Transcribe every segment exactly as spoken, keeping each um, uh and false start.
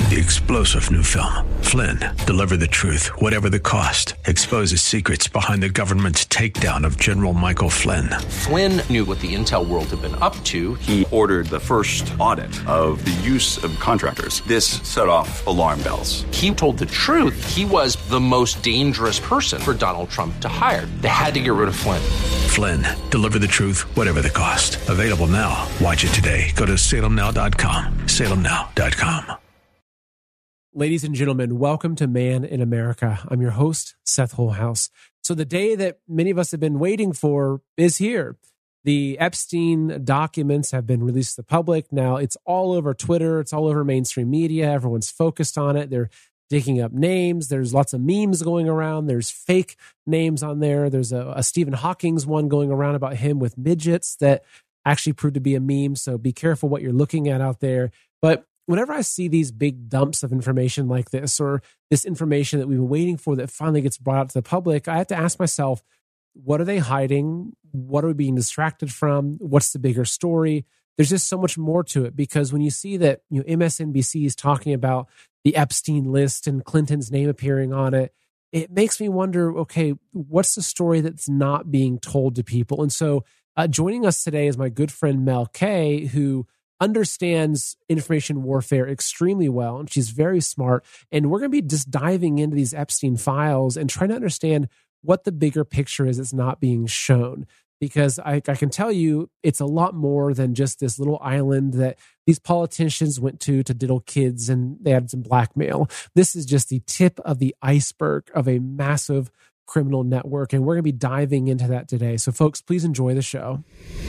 The explosive new film, Flynn, deliver the truth, whatever the cost, exposes secrets behind the government's takedown of General Michael Flynn. Flynn knew what the intel world had been up to. He ordered the first audit of the use of contractors. This set off alarm bells. He told the truth. He was the most dangerous person for Donald Trump to hire. They had to get rid of Flynn. Flynn, deliver the truth, whatever the cost. Available now. Watch it today. Go to salem now dot com. salem now dot com. Ladies and gentlemen, welcome to Man in America. I'm your host, Seth Holhouse. So the day that many of us have been waiting for is here. The Epstein documents have been released to the public. Now it's all over Twitter. It's all over mainstream media. Everyone's focused on it. They're digging up names. There's lots of memes going around. There's fake names on there. There's a, a Stephen Hawking's one going around about him with midgets that actually proved to be a meme. So be careful what you're looking at out there. But whenever I see these big dumps of information like this, or this information that we've been waiting for that finally gets brought out to the public, I have to ask myself, what are they hiding? What are we being distracted from? What's the bigger story? There's just so much more to it, because when you see that, you know, M S N B C is talking about the Epstein list and Clinton's name appearing on it, it makes me wonder, okay, what's the story that's not being told to people? And so uh, joining us today is my good friend Mel K, who understands information warfare extremely well, and she's very smart. And we're going to be just diving into these Epstein files and trying to understand what the bigger picture is that's not being shown. Because I, I can tell you, it's a lot more than just this little island that these politicians went to to diddle kids and they had some blackmail. This is just the tip of the iceberg of a massive criminal network, and we're going to be diving into that today. So folks, please enjoy the show.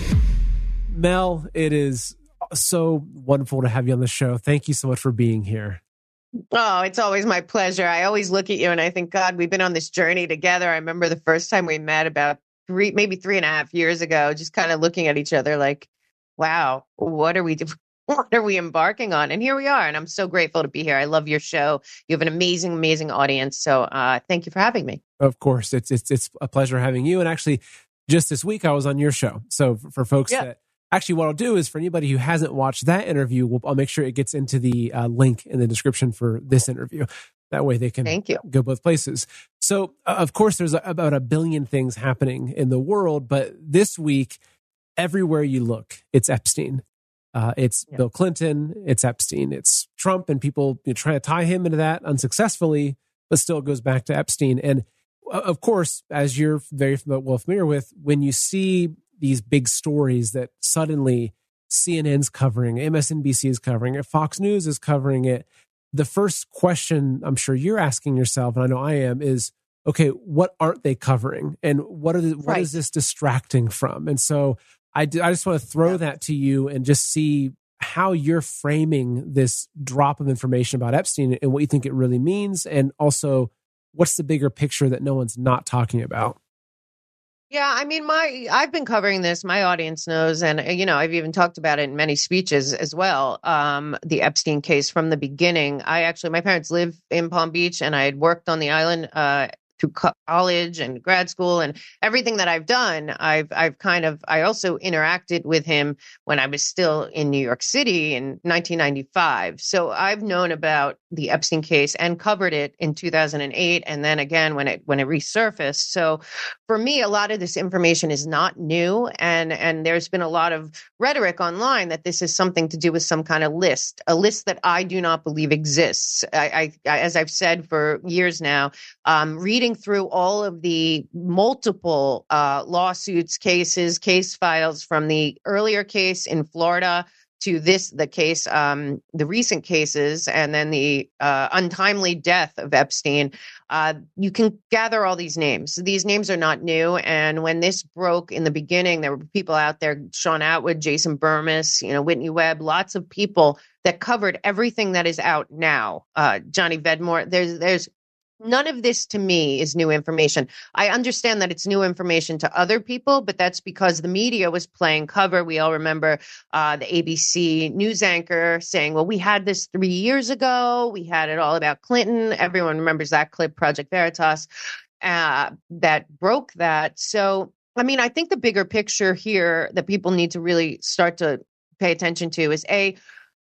Mel, it is so wonderful to have you on the show. Thank you so much for being here. Oh, it's always my pleasure. I always look at you and I think, God, we've been on this journey together. I remember the first time we met about three, maybe three and a half years ago, just kind of looking at each other like, wow, what are we doing? What are we embarking on? And here we are. And I'm so grateful to be here. I love your show. You have an amazing, amazing audience. So uh, thank you for having me. Of course. It's, it's, it's a pleasure having you. And actually, just this week, I was on your show. So for, for folks yeah. that Actually, what I'll do is, for anybody who hasn't watched that interview, we'll, I'll make sure it gets into the uh, link in the description for this interview. That way they can Thank you. go both places. So, uh, of course, there's a, about a billion things happening in the world, but this week, everywhere you look, it's Epstein. Uh, it's yeah. Bill Clinton, it's Epstein, it's Trump, and people you know, trying to tie him into that unsuccessfully, but still it goes back to Epstein. And, uh, of course, as you're very well familiar with, when you see these big stories that suddenly C N N's covering, M S N B C is covering it, Fox News is covering it, the first question I'm sure you're asking yourself, and I know I am, is, okay, what aren't they covering? And what are the, what right. is this distracting from? And so I, do, I just want to throw yeah. that to you and just see how you're framing this drop of information about Epstein and what you think it really means. And also, what's the bigger picture that no one's not talking about? Yeah, I mean, my I've been covering this. My audience knows, and you know, I've even talked about it in many speeches as well. Um, the Epstein case from the beginning. I actually, my parents live in Palm Beach, and I had worked on the island uh, through college and grad school, and everything that I've done, I've I've kind of I also interacted with him when I was still in New York City in nineteen ninety-five. So I've known about the Epstein case and covered it in two thousand eight, and then again when it when it resurfaced. So for me, a lot of this information is not new, and and there's been a lot of rhetoric online that this is something to do with some kind of list, a list that I do not believe exists. I, I as I've said for years now, um, reading through all of the multiple uh, lawsuits, cases, case files from the earlier case in Florida to this, the case, um, the recent cases, and then the uh, untimely death of Epstein, uh, you can gather all these names. These names are not new. And when this broke in the beginning, there were people out there, Sean Atwood, Jason Burmis, you know, Whitney Webb, lots of people that covered everything that is out now. Uh, Johnny Vedmore, there's, there's, none of this to me is new information. I understand that it's new information to other people, but that's because the media was playing cover. We all remember uh, the A B C news anchor saying, well, we had this three years ago. We had it all about Clinton. Everyone remembers that clip, Project Veritas, uh, that broke that. So, I mean, I think the bigger picture here that people need to really start to pay attention to is, A,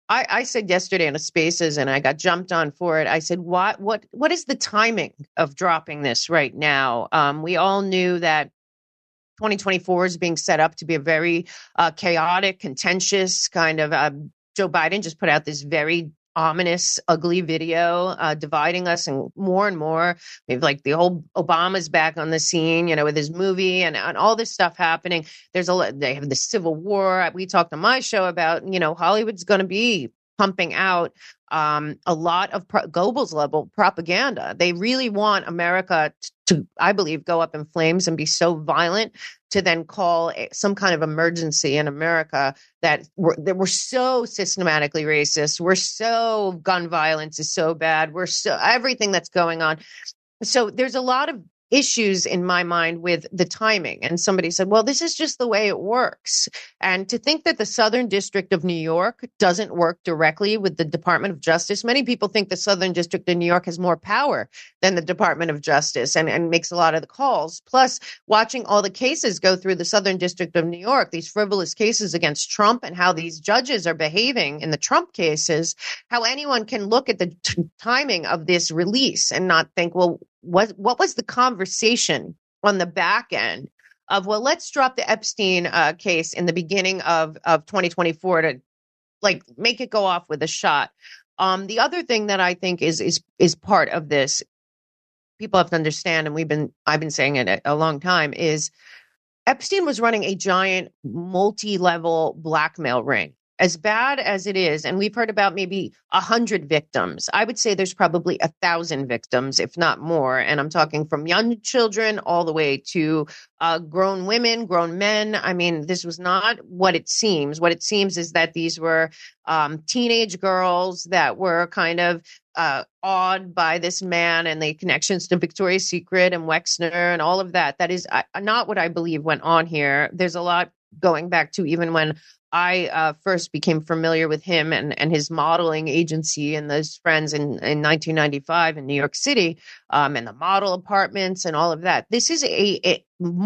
I, I said yesterday in a Spaces, and I got jumped on for it. I said, "What, what, what is the timing of dropping this right now?" Um, we all knew that twenty twenty-four is being set up to be a very uh, chaotic, contentious kind of. Uh, Joe Biden just put out this very ominous, ugly video uh, dividing us, and more and more. We've like the whole Obama's back on the scene, you know, with his movie and, and all this stuff happening. There's a they have the Civil War. We talked on my show about, you know, Hollywood's going to be pumping out um, a lot of pro- Goebbels level propaganda. They really want America t- to, I believe, go up in flames and be so violent to then call a, some kind of emergency in America that we're, that we're so systematically racist. We're so gun violence is so bad. We're so everything that's going on. So there's a lot of issues in my mind with the timing. And somebody said, well, this is just the way it works. And to think that the Southern District of New York doesn't work directly with the Department of Justice. Many people think the Southern District of New York has more power than the Department of Justice and, and makes a lot of the calls. Plus, watching all the cases go through the Southern District of New York, these frivolous cases against Trump and how these judges are behaving in the Trump cases, how anyone can look at the t- timing of this release and not think, well, What what was the conversation on the back end of, well, let's drop the Epstein uh, case in the beginning of, of twenty twenty-four to like make it go off with a shot. Um, the other thing that I think is is is part of this, people have to understand, and we've been I've been saying it a, a long time, is Epstein was running a giant multi-level blackmail ring. As bad as it is, and we've heard about maybe a hundred victims, I would say there's probably a thousand victims, if not more. And I'm talking from young children all the way to uh, grown women, grown men. I mean, this was not what it seems. What it seems is that these were um, teenage girls that were kind of uh, awed by this man and the connections to Victoria's Secret and Wexner and all of that. That is uh, not what I believe went on here. There's a lot going back to even when I uh, first became familiar with him and, and his modeling agency and those friends in, in nineteen ninety-five in New York City, um, and the model apartments and all of that. This is a, a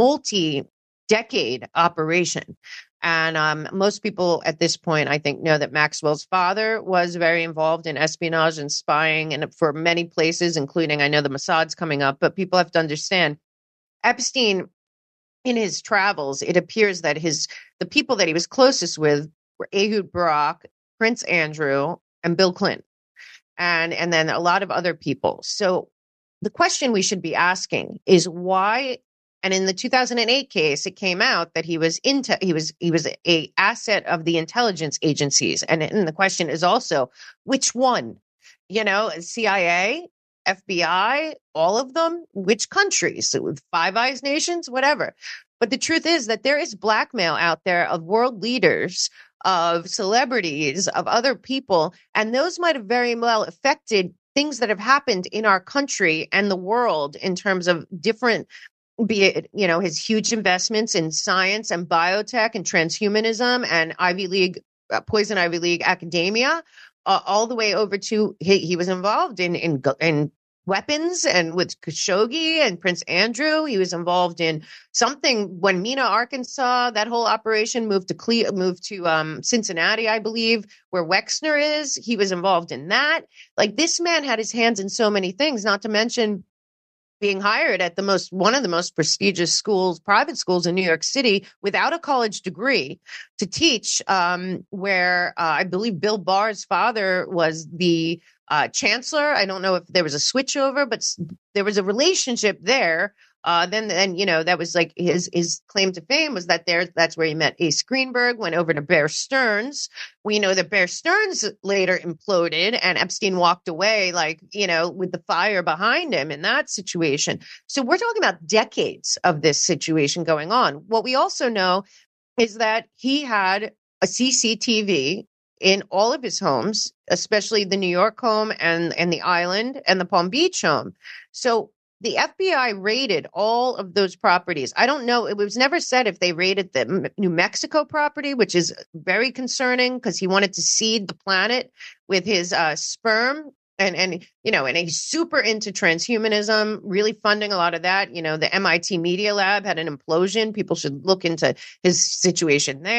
multi-decade operation. And um, most people at this point, I think, know that Maxwell's father was very involved in espionage and spying and for many places, including, I know the Mossad's coming up, but people have to understand Epstein, in his travels, it appears that his the people that he was closest with were Ehud Barak, Prince Andrew, and Bill Clinton, and and then a lot of other people. So the question we should be asking is why. And in the two thousand eight case, it came out that he was into he was he was a asset of the intelligence agencies, and, and the question is also which one, you know, C I A. F B I, all of them, which countries, Five Eyes nations, whatever. But the truth is that there is blackmail out there of world leaders, of celebrities, of other people, and those might have very well affected things that have happened in our country and the world in terms of different, be it, you know, his huge investments in science and biotech and transhumanism and Ivy League, uh, poison Ivy League academia. Uh, all the way over to he, he was involved in, in in weapons and with Khashoggi and Prince Andrew. He was involved in something when Mena, Arkansas, that whole operation moved to Cle- moved to um, Cincinnati, I believe, where Wexner is. He was involved in that. Like, this man had his hands in so many things, not to mention being hired at the most one of the most prestigious schools, private schools in New York City, without a college degree to teach, um, where uh, I believe Bill Barr's father was the uh, chancellor. I don't know if there was a switchover, but there was a relationship there. Uh, then, then you know, that was like his his claim to fame was that there. That's where he met Ace Greenberg, went over to Bear Stearns. We know that Bear Stearns later imploded and Epstein walked away, like, you know, with the fire behind him in that situation. So we're talking about decades of this situation going on. What we also know is that he had a C C T V in all of his homes, especially the New York home and, and the island and the Palm Beach home. So the F B I raided all of those properties. I don't know. It was never said if they raided the M- New Mexico property, which is very concerning because he wanted to seed the planet with his uh, sperm. And, and, you know, and he's super into transhumanism, really funding a lot of that. You know, the M I T Media Lab had an implosion. People should look into his situation there.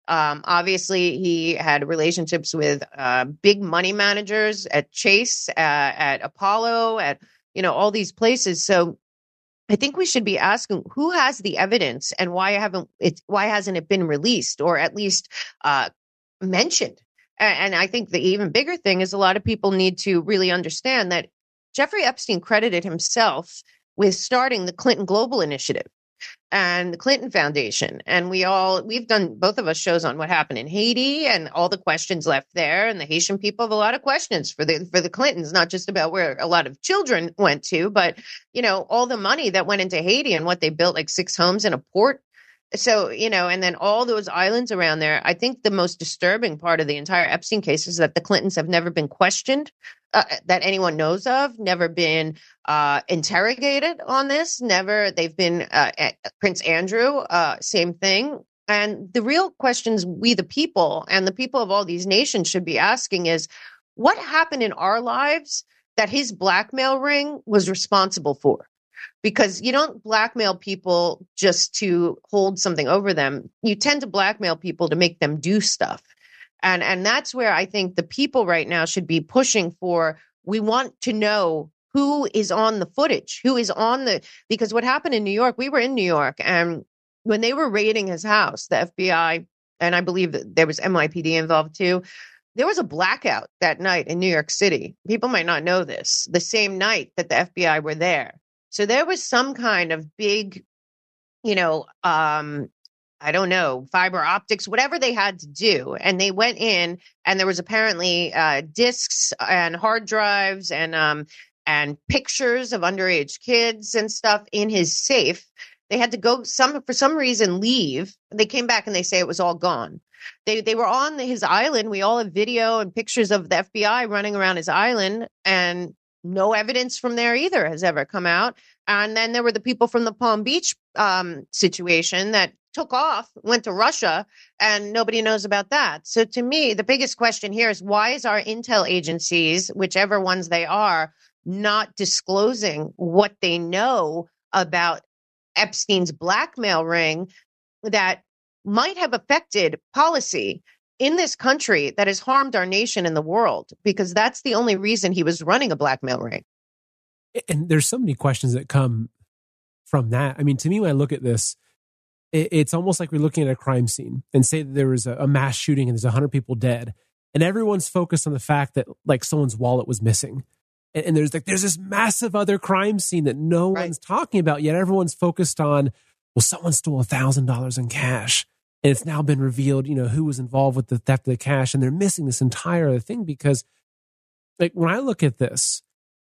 Um, obviously, he had relationships with uh, big money managers at Chase, uh, at Apollo, at, you know, all these places. So I think we should be asking who has the evidence and why haven't it, why hasn't it been released or at least uh, mentioned? And, and I think the even bigger thing is a lot of people need to really understand that Jeffrey Epstein credited himself with starting the Clinton Global Initiative and the Clinton Foundation. And we all, we've done, both of us, shows on what happened in Haiti and all the questions left there. And the Haitian people have a lot of questions for the, for the Clintons, not just about where a lot of children went to, but, you know, all the money that went into Haiti and what they built, like six homes in a port. So, you know, and then all those islands around there. I think the most disturbing part of the entire Epstein case is that the Clintons have never been questioned, uh, that anyone knows of, never been uh, interrogated on this, never. They've been uh, at Prince Andrew, uh, same thing. And the real questions we, the people, and the people of all these nations should be asking is, what happened in our lives that his blackmail ring was responsible for? Because you don't blackmail people just to hold something over them. You tend to blackmail people to make them do stuff. And, and that's where I think the people right now should be pushing for, we want to know who is on the footage, who is on the, because what happened in New York, we were in New York, and when they were raiding his house, the F B I, and I believe that there was N Y P D involved too, there was a blackout that night in New York City. People might not know this, the same night that the F B I were there. So there was some kind of big, you know, um, I don't know, fiber optics, whatever they had to do. And they went in, and there was apparently uh, discs and hard drives and um, and pictures of underage kids and stuff in his safe. They had to go some for some reason leave. They came back and they say it was all gone. They they were on his island. We all have video and pictures of the F B I running around his island, and no evidence from there either has ever come out. And then there were the people from the Palm Beach um, situation that took off, went to Russia, and nobody knows about that. So to me, the biggest question here is, why is our intel agencies, whichever ones they are, not disclosing what they know about Epstein's blackmail ring that might have affected policy in this country that has harmed our nation and the world? Because that's the only reason he was running a blackmail ring. And there's so many questions that come from that. I mean, to me, when I look at this, it's almost like we're looking at a crime scene and say that there was a mass shooting and there's a hundred people dead, and everyone's focused on the fact that like someone's wallet was missing. And, and there's like, there's this massive other crime scene that no right. one's talking about, yet everyone's focused on, well, someone stole a thousand dollars in cash. And it's now been revealed, you know, who was involved with the theft of the cash. And they're missing this entire thing because, like, when I look at this,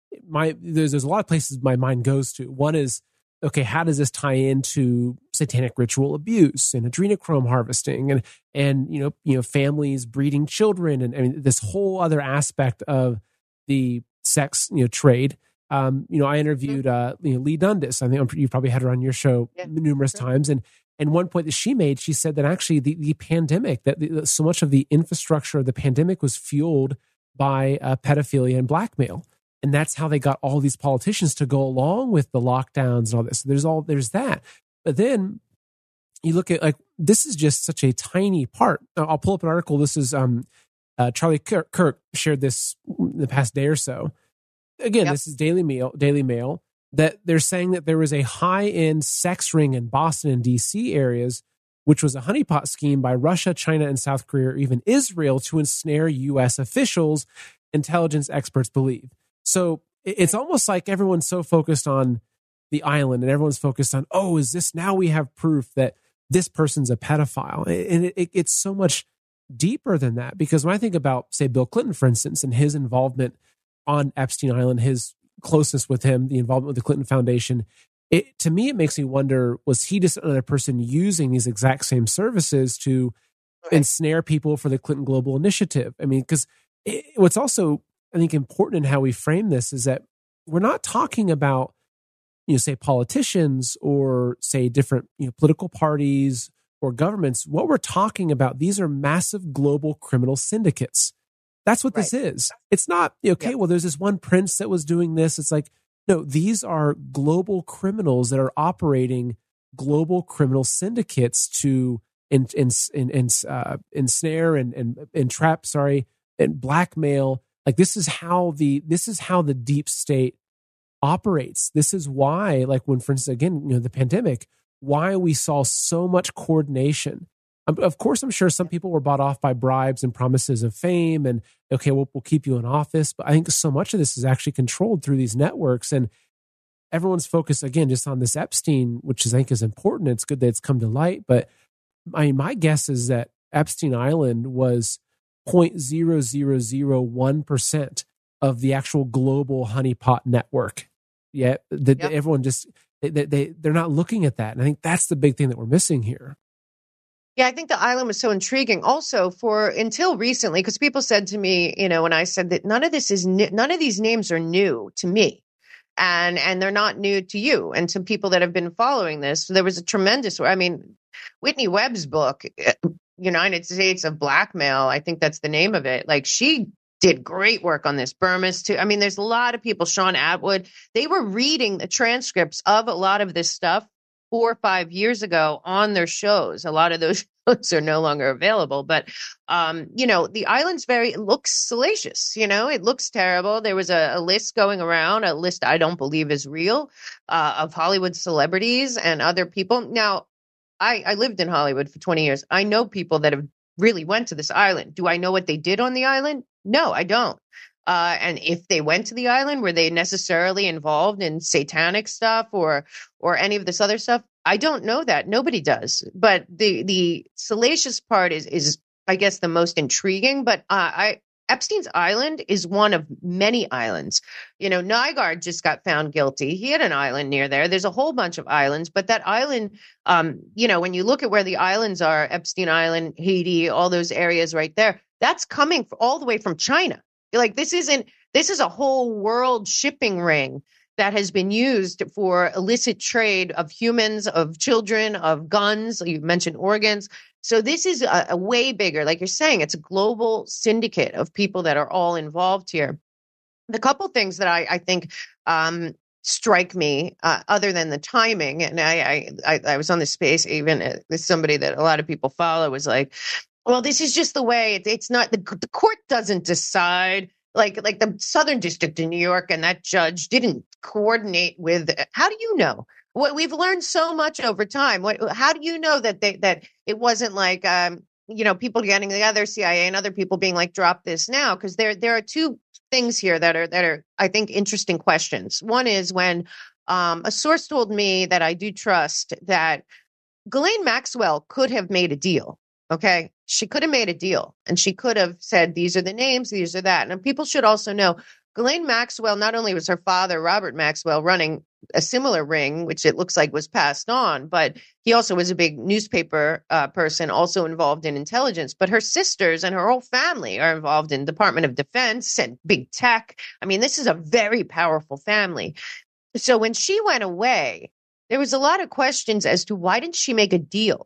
my there's there's a lot of places my mind goes to. One is, okay, how does this tie into satanic ritual abuse and adrenochrome harvesting and and you know you know families breeding children and I mean this whole other aspect of the sex you know trade. Um, you know, I interviewed uh, you know, Lee Dundas. I think you've probably had her on your show yeah, numerous sure. times, and. And one point that she made, she said that actually the, the pandemic, that the, so much of the infrastructure of the pandemic was fueled by uh, pedophilia and blackmail. And that's how they got all these politicians to go along with the lockdowns and all this. So there's all, there's that. But then you look at like, this is just such a tiny part. I'll pull up an article. This is um, uh, Charlie Kirk, Kirk shared this the past day or so. Again, yep. This is Daily Mail, Daily Mail. That they're saying that there was a high-end sex ring in Boston and D C areas, which was a honeypot scheme by Russia, China, and South Korea, or even Israel, to ensnare U S officials, intelligence experts believe. So it's almost like everyone's so focused on the island and everyone's focused on, oh, is this now we have proof that this person's a pedophile? And it, it, it's so much deeper than that, because when I think about, say, Bill Clinton, for instance, and his involvement on Epstein Island, his closeness with him, the involvement with the Clinton Foundation, it, to me, it makes me wonder, was he just another person using these exact same services to right. ensnare people for the Clinton Global Initiative? I mean, because what's also, I think, important in how we frame this is that we're not talking about, you know, say politicians or say different, you know, political parties or governments. What we're talking about, these are massive global criminal syndicates. That's what right. this is. It's not, okay, yep. well, there's this one prince that was doing this. It's like, no, these are global criminals that are operating global criminal syndicates to in, in, in, in, uh, ensnare and, and, and trap, sorry, and blackmail. Like this is how the, this is how the deep state operates. This is why, like when, for instance, again, you know, the pandemic, why we saw so much coordination. Um, of course, I'm sure some people were bought off by bribes and promises of fame and, okay, we'll, we'll keep you in office. But I think so much of this is actually controlled through these networks, and everyone's focused again, just on this Epstein, which is, I think is important. It's good that it's come to light. But I mean, my guess is that Epstein Island was zero point zero zero zero one percent of the actual global honeypot network. Yeah. That yep. Everyone just, they, they, they're not looking at that. And I think that's the big thing that we're missing here. Yeah, I think the island was so intriguing also for until recently, because people said to me, you know, when I said that none of this is new, none of these names are new to me. And and they're not new to you and to people that have been following this. There was a tremendous, I mean, Whitney Webb's book, United States of Blackmail, I think that's the name of it. Like she did great work on this. Burmis too. I mean, there's a lot of people, Sean Atwood, they were reading the transcripts of a lot of this stuff four or five years ago on their shows. A lot of those shows are no longer available, but, um, you know, the island's very, it looks salacious, you know, it looks terrible. There was a, a list going around, a list I don't believe is real, uh, of Hollywood celebrities and other people. Now, I, I lived in Hollywood for twenty years. I know people that have really went to this island. Do I know what they did on the island? No, I don't. Uh, and if they went to the island, were they necessarily involved in satanic stuff or or any of this other stuff? I don't know that. Nobody does. But the the salacious part is is I guess the most intriguing. But uh, I Epstein's Island is one of many islands. You know, Nygaard just got found guilty. He had an island near there. There's a whole bunch of islands, but that island, um, you know, when you look at where the islands are, Epstein Island, Haiti, all those areas right there, that's coming all the way from China. Like this isn't, this is a whole world shipping ring that has been used for illicit trade of humans, of children, of guns. You mentioned organs. So this is a, a way bigger, like you're saying, it's a global syndicate of people that are all involved here. The couple things that I, I think um, strike me, uh, other than the timing, and I, I, I was on the space even with somebody that a lot of people follow, was like, well, this is just the way it, it's not, the, the court doesn't decide. Like, like the Southern District in New York and that judge didn't coordinate with, how do you know? What we've learned so much over time. What, how do you know that they, that it wasn't like, um, you know, people getting together, C I A and other people being like, drop this now? Because there, there are two things here that are, that are, I think, interesting questions. One is when um, a source told me that I do trust that Ghislaine Maxwell could have made a deal. Okay. She could have made a deal and she could have said, these are the names, these are that. And people should also know Ghislaine Maxwell, not only was her father, Robert Maxwell, running a similar ring, which it looks like was passed on, but he also was a big newspaper uh, person, also involved in intelligence. But her sisters and her whole family are involved in Department of Defense and big tech. I mean, this is a very powerful family. So when she went away, there was a lot of questions as to why didn't she make a deal?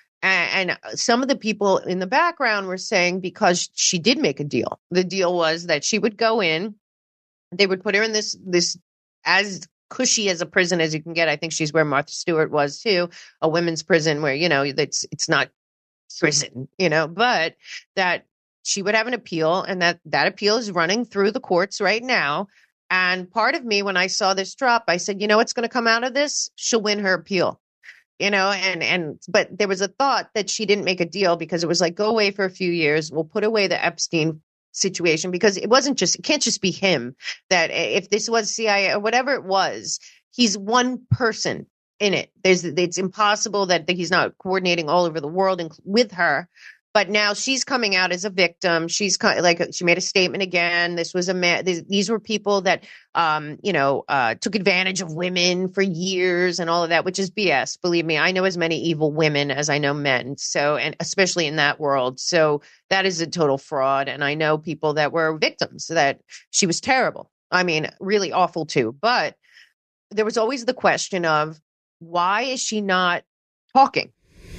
And some of the people in the background were saying because she did make a deal. The deal was that she would go in, they would put her in this, this as cushy as a prison as you can get. I think she's where Martha Stewart was too, a women's prison where, you know, it's, it's not prison, you know, but that she would have an appeal and that that appeal is running through the courts right now. And part of me, when I saw this drop, I said, you know, what's going to come out of this? She'll win her appeal. You know, and, and, but there was a thought that she didn't make a deal because it was like, go away for a few years. We'll put away the Epstein situation because it wasn't just, it can't just be him that if this was C I A or whatever it was, he's one person in it. There's, it's impossible that, that he's not coordinating all over the world and with her. But now she's coming out as a victim. She's like, she made a statement again. This was a man. These were people that, um, you know, uh, took advantage of women for years and all of that, which is B S. Believe me, I know as many evil women as I know men. So, and especially in that world. So that is a total fraud. And I know people that were victims that she was terrible. I mean, really awful too. But there was always the question of why is she not talking?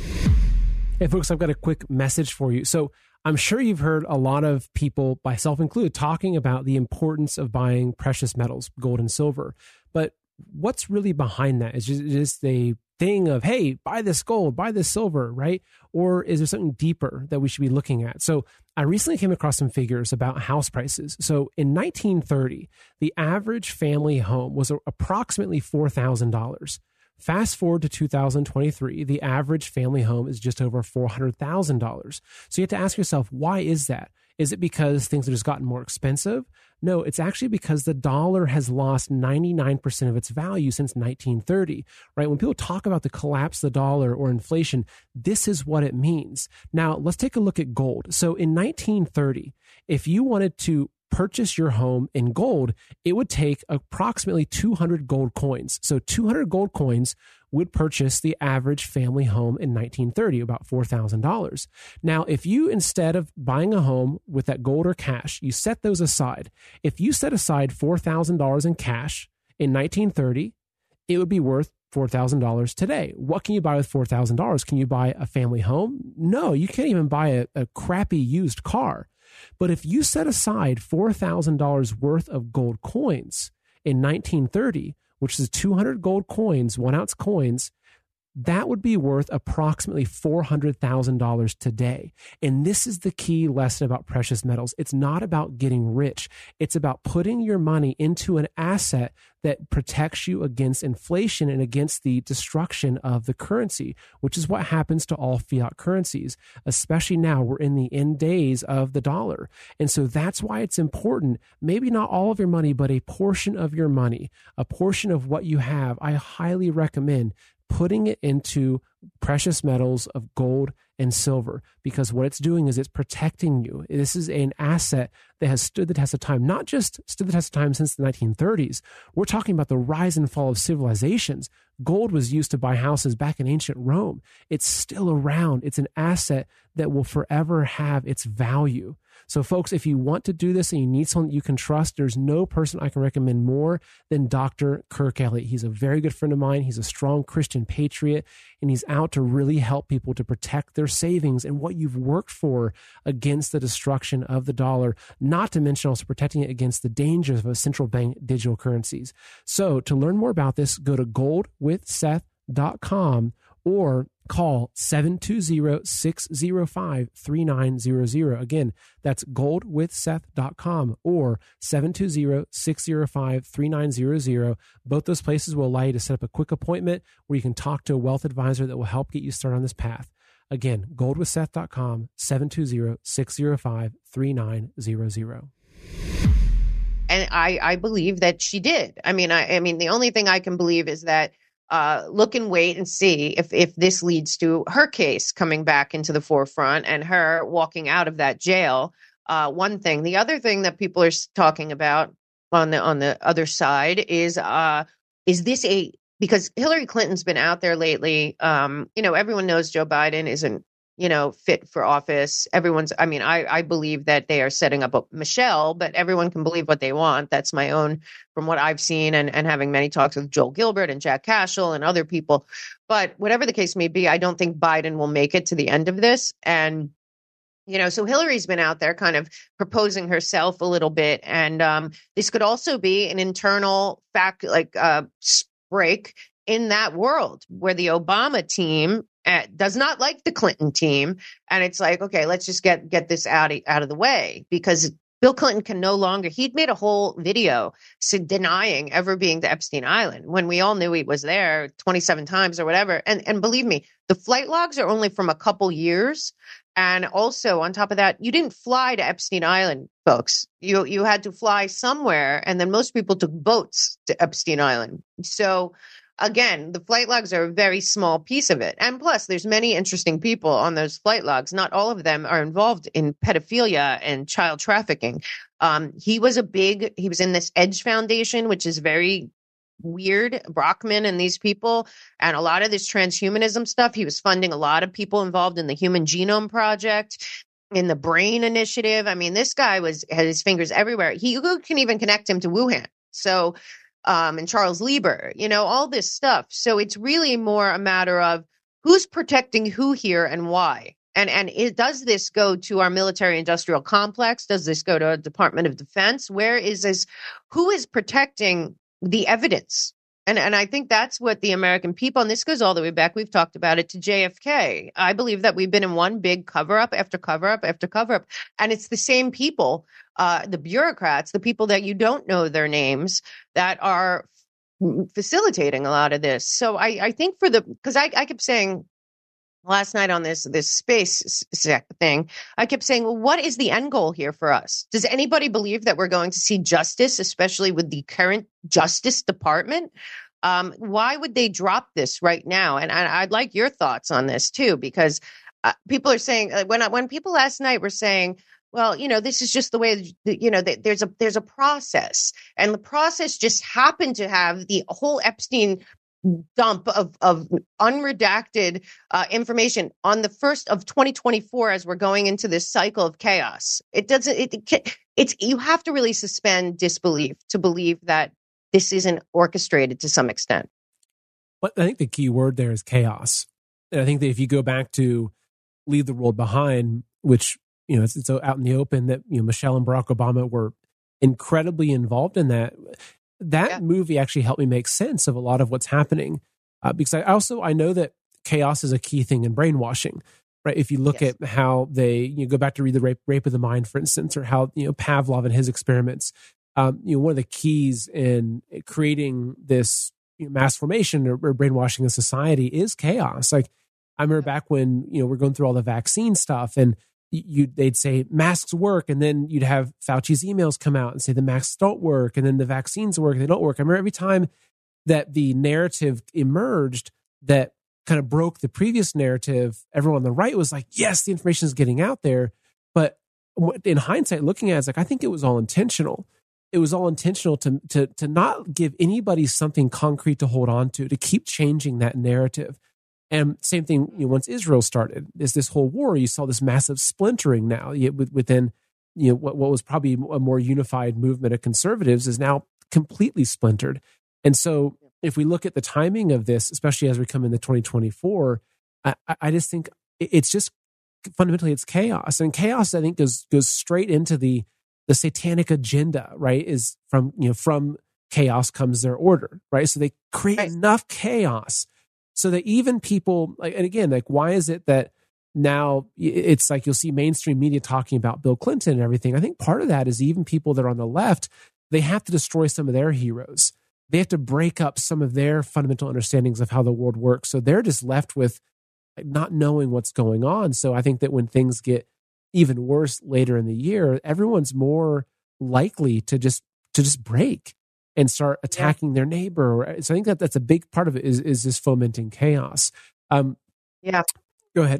Hey, folks, I've got a quick message for you. So I'm sure you've heard a lot of people, myself included, talking about the importance of buying precious metals, gold and silver. But what's really behind that? Is it just a thing of, hey, buy this gold, buy this silver, right? Or is there something deeper that we should be looking at? So I recently came across some figures about house prices. So in nineteen thirty, the average family home was approximately four thousand dollars. Fast forward to two thousand twenty-three, the average family home is just over four hundred thousand dollars. So you have to ask yourself, why is that? Is it because things have just gotten more expensive? No, it's actually because the dollar has lost ninety-nine percent of its value since nineteen thirty, right? When people talk about the collapse of the dollar or inflation, this is what it means. Now, let's take a look at gold. So in nineteen thirty, if you wanted to purchase your home in gold, it would take approximately two hundred gold coins. So two hundred gold coins would purchase the average family home in nineteen thirty, about four thousand dollars. Now, if you, instead of buying a home with that gold or cash, you set those aside. If you set aside four thousand dollars in cash in nineteen thirty, it would be worth four thousand dollars today. What can you buy with four thousand dollars? Can you buy a family home? No, you can't even buy a, a crappy used car. But if you set aside four thousand dollars worth of gold coins in nineteen thirty, which is two hundred gold coins, one ounce coins, that would be worth approximately four hundred thousand dollars today. And this is the key lesson about precious metals. It's not about getting rich. It's about putting your money into an asset that protects you against inflation and against the destruction of the currency, which is what happens to all fiat currencies, especially now we're in the end days of the dollar. And so that's why it's important, maybe not all of your money, but a portion of your money, a portion of what you have, I highly recommend putting it into precious metals of gold and silver, because what it's doing is it's protecting you. This is an asset that has stood the test of time, not just stood the test of time since the nineteen thirties. We're talking about the rise and fall of civilizations. Gold was used to buy houses back in ancient Rome. It's still around. It's an asset that will forever have its value. So folks, if you want to do this and you need someone that you can trust, there's no person I can recommend more than Doctor Kirk Elliott. He's a very good friend of mine. He's a strong Christian patriot, and he's out to really help people to protect their savings and what you've worked for against the destruction of the dollar, not to mention also protecting it against the dangers of central bank digital currencies. So to learn more about this, go to gold with seth dot com or call seven two zero, six zero five, three nine zero zero. Again, that's gold with seth dot com or seven two zero, six zero five, three nine zero zero. Both those places will allow you to set up a quick appointment where you can talk to a wealth advisor that will help get you started on this path. Again, gold with seth dot com, seven two zero, six zero five, three nine zero zero. And I, I believe that she did. I mean, I, I mean, the only thing I can believe is that Uh, look and wait and see if, if this leads to her case coming back into the forefront and her walking out of that jail. Uh, one thing. The other thing that people are talking about on the on the other side is uh, is this a because Hillary Clinton's been out there lately. Um, you know, everyone knows Joe Biden isn't, you know, fit for office. Everyone's, I mean, I, I believe that they are setting up a Michelle, but everyone can believe what they want. That's my own, from what I've seen and, and having many talks with Joel Gilbert and Jack Cashel and other people. But whatever the case may be, I don't think Biden will make it to the end of this. And, you know, so Hillary's been out there kind of proposing herself a little bit. And um, this could also be an internal fact, like uh, break in that world where the Obama team Uh, does not like the Clinton team. And it's like, okay, let's just get get this out of, out of the way, because Bill Clinton can no longer, he'd made a whole video so denying ever being to Epstein Island when we all knew he was there twenty-seven times or whatever. And and believe me, the flight logs are only from a couple years. And also on top of that, you didn't fly to Epstein Island, folks. You you had to fly somewhere. And then most people took boats to Epstein Island. So again, the flight logs are a very small piece of it. And plus, there's many interesting people on those flight logs. Not all of them are involved in pedophilia and child trafficking. Um, he was a big, he was in this EDGE Foundation, which is very weird, Brockman and these people, and a lot of this transhumanism stuff. He was funding a lot of people involved in the Human Genome Project, in the Brain Initiative. I mean, this guy was had his fingers everywhere. He you can even connect him to Wuhan. So Um, and Charles Lieber, you know, all this stuff. So it's really more a matter of who's protecting who here and why. And and it, does this go to our military industrial complex? Does this go to a Department of Defense? Where is this? Who is protecting the evidence? And and I think that's what the American people, and this goes all the way back, we've talked about it, to J F K. I believe that we've been in one big cover-up after cover-up after cover-up. And it's the same people, uh, the bureaucrats, the people that you don't know their names, that are facilitating a lot of this. So I, I think for the, because I, I kept saying last night on this this space thing, I kept saying, well, what is the end goal here for us? Does anybody believe that we're going to see justice, especially with the current Justice Department? Um, why would they drop this right now? And I, I'd like your thoughts on this too, because uh, people are saying, uh, when I, when people last night were saying, well, you know, this is just the way, you know, there's a there's a process, and the process just happened to have the whole Epstein dump of, of unredacted uh, information on the first of twenty twenty-four as we're going into this cycle of chaos. It doesn't, it, it, it's, you have to really suspend disbelief to believe that this isn't orchestrated to some extent. But I think the key word there is chaos. And I think that if you go back to Leave the World Behind, which, you know, it's, it's out in the open that, you know, Michelle and Barack Obama were incredibly involved in that. That yeah. movie actually helped me make sense of a lot of what's happening, uh, because I also I know that chaos is a key thing in brainwashing, right? If you look yes. at how they, you know, go back to read the rape, rape of the mind, for instance, or how, you know, Pavlov and his experiments, um, you know, one of the keys in creating this, you know, mass formation or, or brainwashing in society is chaos. Like I remember back when, you know, we're going through all the vaccine stuff, and you they'd say masks work, and then you'd have Fauci's emails come out and say the masks don't work, and then the vaccines work, they don't work. I remember every time that the narrative emerged that kind of broke the previous narrative, everyone on the right was like, yes, the information is getting out there. But in hindsight, looking at it, it's like, I think it was all intentional. It was all intentional to to to not give anybody something concrete to hold on to, to keep changing that narrative. And same thing, you know, once Israel started, is this whole war, you saw this massive splintering now within, you know, what, what was probably a more unified movement of conservatives is now completely splintered. And so if we look at the timing of this, especially as we come into twenty twenty-four, I, I just think it's just fundamentally it's chaos. And chaos, I think, goes goes straight into the the satanic agenda, right? Is from, you know, from chaos comes their order, right? So they create right. enough chaos so that even people, like, and again, like, why is it that now it's like you'll see mainstream media talking about Bill Clinton and everything? I think part of that is even people that are on the left, they have to destroy some of their heroes. They have to break up some of their fundamental understandings of how the world works. So they're just left with not knowing what's going on. So I think that when things get even worse later in the year, everyone's more likely to just to just break and start attacking yeah. their neighbor. So I think that that's a big part of it is, is this fomenting chaos. Um, yeah. Go ahead.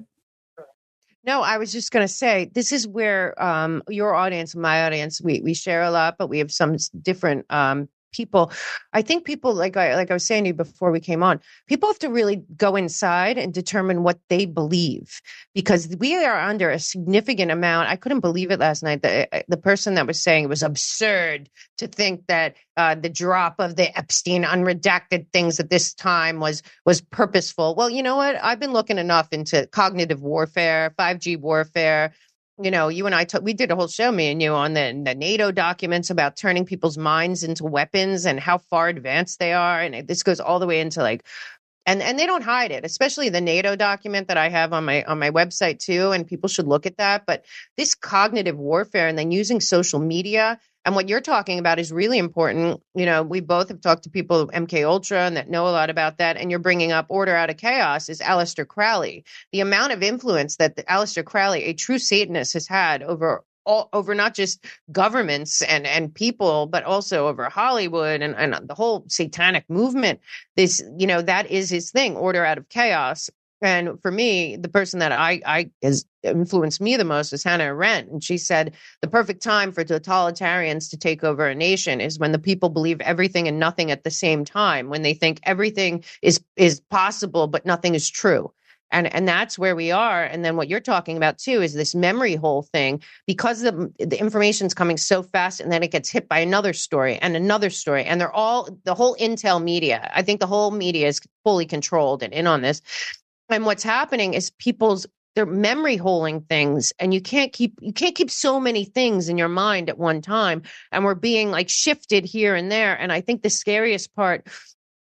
No, I was just going to say, this is where um, your audience and my audience, we we share a lot, but we have some different um, people. I think people, like I like I was saying to you before we came on, people have to really go inside and determine what they believe, because we are under a significant amount. I couldn't believe it last night. The, the person that was saying it was absurd to think that uh, the drop of the Epstein unredacted things at this time was was purposeful. Well, you know what? I've been looking enough into cognitive warfare, five G warfare. You know, you and I, t- we did a whole show, me and you, on the, the NATO documents about turning people's minds into weapons and how far advanced they are. And this goes all the way into like, and, and they don't hide it, especially the NATO document that I have on my, on my website too. And people should look at that. But this cognitive warfare and then using social media, and what you're talking about is really important. You know, we both have talked to people, M K Ultra, and that know a lot about that. And you're bringing up Order Out of Chaos is Aleister Crowley. The amount of influence that the Aleister Crowley, a true Satanist, has had over all, over not just governments and, and people, but also over Hollywood and, and the whole satanic movement. This, you know, that is his thing, Order Out of Chaos. And for me, the person that I, I has influenced me the most is Hannah Arendt. And she said, the perfect time for totalitarians to take over a nation is when the people believe everything and nothing at the same time, when they think everything is, is possible, but nothing is true. And and that's where we are. And then what you're talking about, too, is this memory hole thing, because the, the information's coming so fast and then it gets hit by another story and another story. And they're all the whole intel media. I think the whole media is fully controlled and in on this. And what's happening is people's they're memory holing things, and you can't keep you can't keep so many things in your mind at one time. And we're being like shifted here and there. And I think the scariest part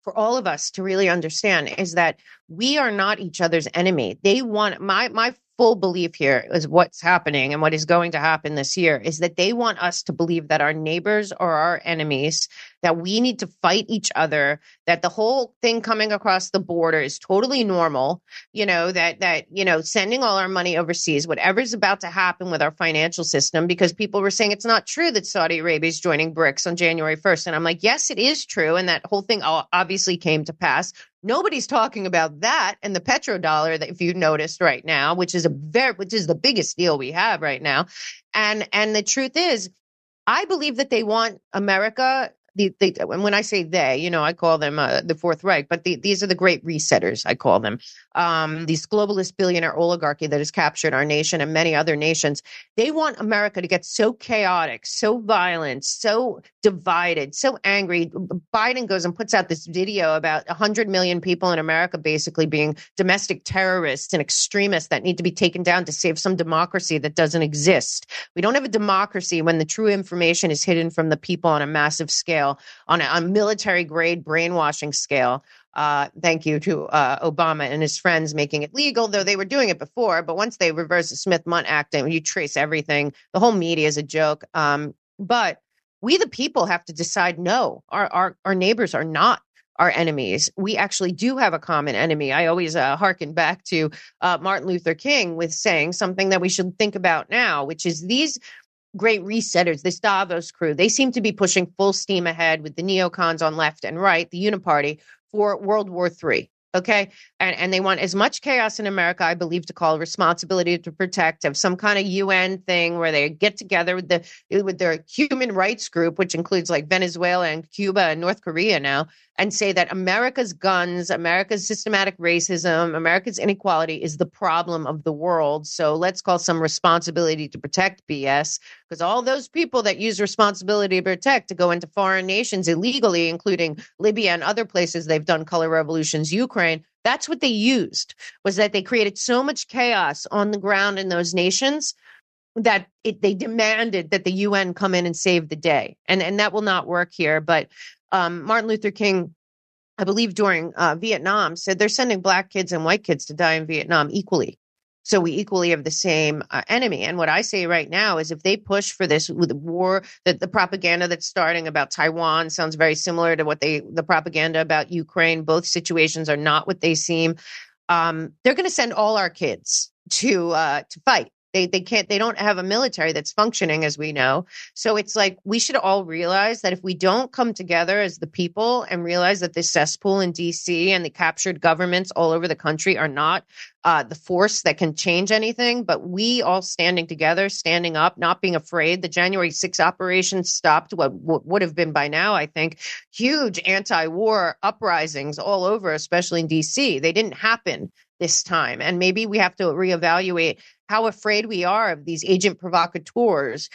for all of us to really understand is that we are not each other's enemy. They want my my full belief here is what's happening and what is going to happen this year is that they want us to believe that our neighbors are our enemies, that we need to fight each other, that the whole thing coming across the border is totally normal, you know, that, that, you know, sending all our money overseas, whatever's about to happen with our financial system, because people were saying it's not true that Saudi Arabia is joining BRICS on January first. And I'm like, yes, it is true. And that whole thing obviously came to pass. Nobody's talking about that and the petrodollar that if you noticed right now, which is a very, which is the biggest deal we have right now. And, and the truth is, I believe that they want America. The, the, and when I say they, you know, I call them uh, the Fourth Reich, but the, these are the great resetters, I call them. Um, these globalist billionaire oligarchy that has captured our nation and many other nations. They want America to get so chaotic, so violent, so divided, so angry. Biden goes and puts out this video about one hundred million people in America basically being domestic terrorists and extremists that need to be taken down to save some democracy that doesn't exist. We don't have a democracy when the true information is hidden from the people on a massive scale, on a, on military grade brainwashing scale. Uh, thank you to uh, Obama and his friends making it legal, though they were doing it before. But once they reversed the Smith-Mundt Act and you trace everything, the whole media is a joke. Um, but we, the people, have to decide, no, our, our, our neighbors are not our enemies. We actually do have a common enemy. I always uh, hearken back to uh, Martin Luther King with saying something that we should think about now, which is these great resetters, this Davos crew, they seem to be pushing full steam ahead with the neocons on left and right, the Uniparty, for World War Three. Okay. And, and they want as much chaos in America, I believe, to call responsibility to protect, have some kind of U N thing where they get together with the with their human rights group, which includes like Venezuela and Cuba and North Korea now, and say that America's guns, America's systematic racism, America's inequality is the problem of the world. So let's call some responsibility to protect B S, because all those people that use responsibility to protect to go into foreign nations illegally, including Libya and other places they've done color revolutions, Ukraine, that's what they used, was that they created so much chaos on the ground in those nations that it, they demanded that the U N come in and save the day. And, and that will not work here. But um, Martin Luther King, I believe during uh, Vietnam, said they're sending black kids and white kids to die in Vietnam equally. So we equally have the same uh, enemy. And what I say right now is if they push for this with the war, that the propaganda that's starting about Taiwan sounds very similar to what they, the propaganda about Ukraine. Both situations are not what they seem. Um, they're going to send all our kids to uh, to fight. They they can't, they don't have a military that's functioning, as we know. So it's like we should all realize that if we don't come together as the people and realize that this cesspool in D C and the captured governments all over the country are not uh, the force that can change anything, but we all standing together, standing up, not being afraid. The January sixth operation stopped what, what would have been by now, I think, huge anti-war uprisings all over, especially in D C. They didn't happen this time. And maybe we have to reevaluate how afraid we are of these agent provocateurs.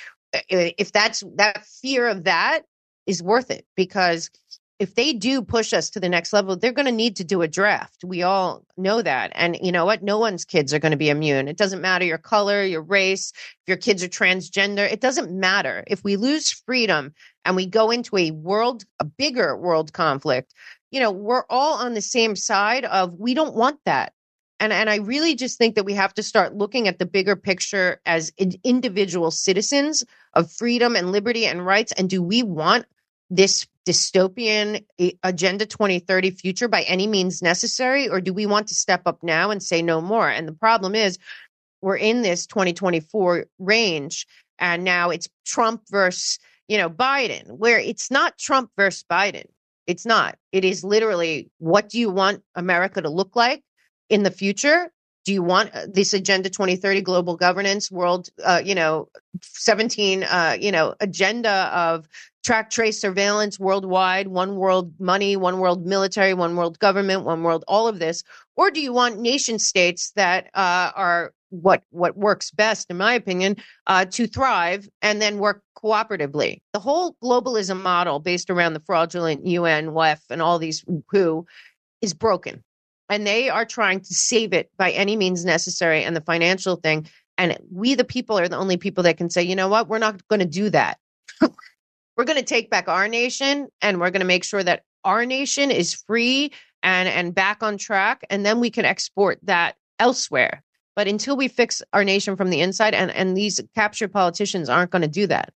If that's that fear of that is worth it, because if they do push us to the next level, they're going to need to do a draft. We all know that. And you know what? No one's kids are going to be immune. It doesn't matter your color, your race, if your kids are transgender. It doesn't matter. If we lose freedom and we go into a world, a bigger world conflict, you know, we're all on the same side of we don't want that. And, and I really just think that we have to start looking at the bigger picture as in, individual citizens of freedom and liberty and rights. And do we want this dystopian Agenda twenty thirty future by any means necessary? Or do we want to step up now and say no more? And the problem is we're in this twenty twenty-four range. And now it's Trump versus, you know, Biden, where it's not Trump versus Biden. It's not. It is literally, what do you want America to look like in the future? Do you want this Agenda twenty thirty global governance world, uh, you know, seventeen, uh, you know, agenda of track, trace, surveillance worldwide, one world money, one world military, one world government, one world, all of this? Or do you want nation states that uh, are what what works best, in my opinion, uh, to thrive and then work cooperatively? The whole globalism model based around the fraudulent U N, W E F, and all these who is broken. And they are trying to save it by any means necessary, and the financial thing. And we, the people, are the only people that can say, you know what, we're not going to do that. We're going to take back our nation, and we're going to make sure that our nation is free and, and back on track, and then we can export that elsewhere. But until we fix our nation from the inside, and, and these captured politicians aren't going to do that.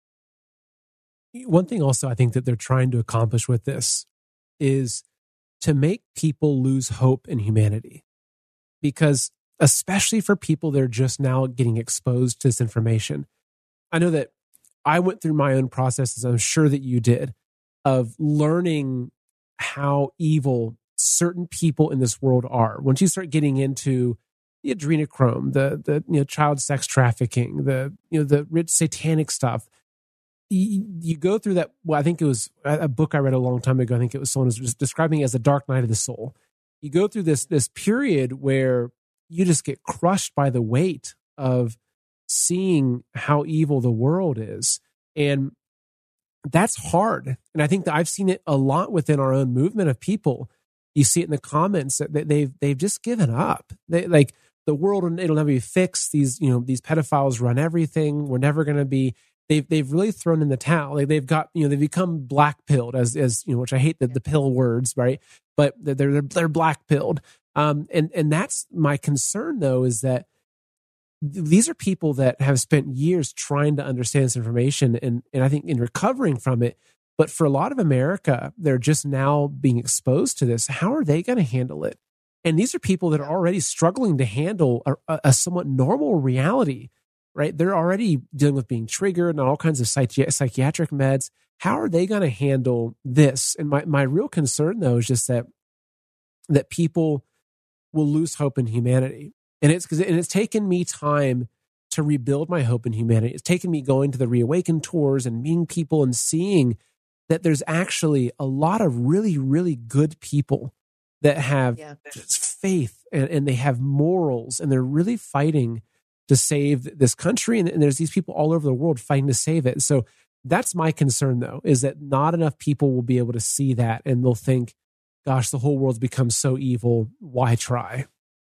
One thing also I think that they're trying to accomplish with this is to make people lose hope in humanity. Because especially for people that are just now getting exposed to this information, I know that I went through my own processes, I'm sure that you did, of learning how evil certain people in this world are. Once you start getting into the adrenochrome, the the you know child sex trafficking, the you know the rich satanic stuff, you, you go through that. Well, I think it was a book I read a long time ago. I think it was someone who was describing it as the dark night of the soul. You go through this this period where you just get crushed by the weight of seeing how evil the world is, and that's hard. And I think that I've seen it a lot within our own movement of people. You see it in the comments that they've they've just given up. They like. The world, it'll never be fixed. These, you know, these pedophiles run everything. We're never going to be. They've they've really thrown in the towel. Like they've got, you know, they've become black pilled, as as you know, which I hate the, the pill words, right? But they're they're, they're black pilled. Um, and and that's my concern though, is that these are people that have spent years trying to understand this information, and and I think in recovering from it. But for a lot of America, they're just now being exposed to this. How are they going to handle it? And these are people that are already struggling to handle a, a somewhat normal reality, right? They're already dealing with being triggered and all kinds of psychi- psychiatric meds. How are they going to handle this? And my, my real concern, though, is just that that people will lose hope in humanity. And it's, and it's taken me time to rebuild my hope in humanity. It's taken me going to the Reawaken tours and meeting people and seeing that there's actually a lot of really, really good people that have yeah. just faith and, and they have morals, and they're really fighting to save this country. And, and there's these people all over the world fighting to save it. So that's my concern, though, is that not enough people will be able to see that, and they'll think, gosh, the whole world's become so evil. Why try?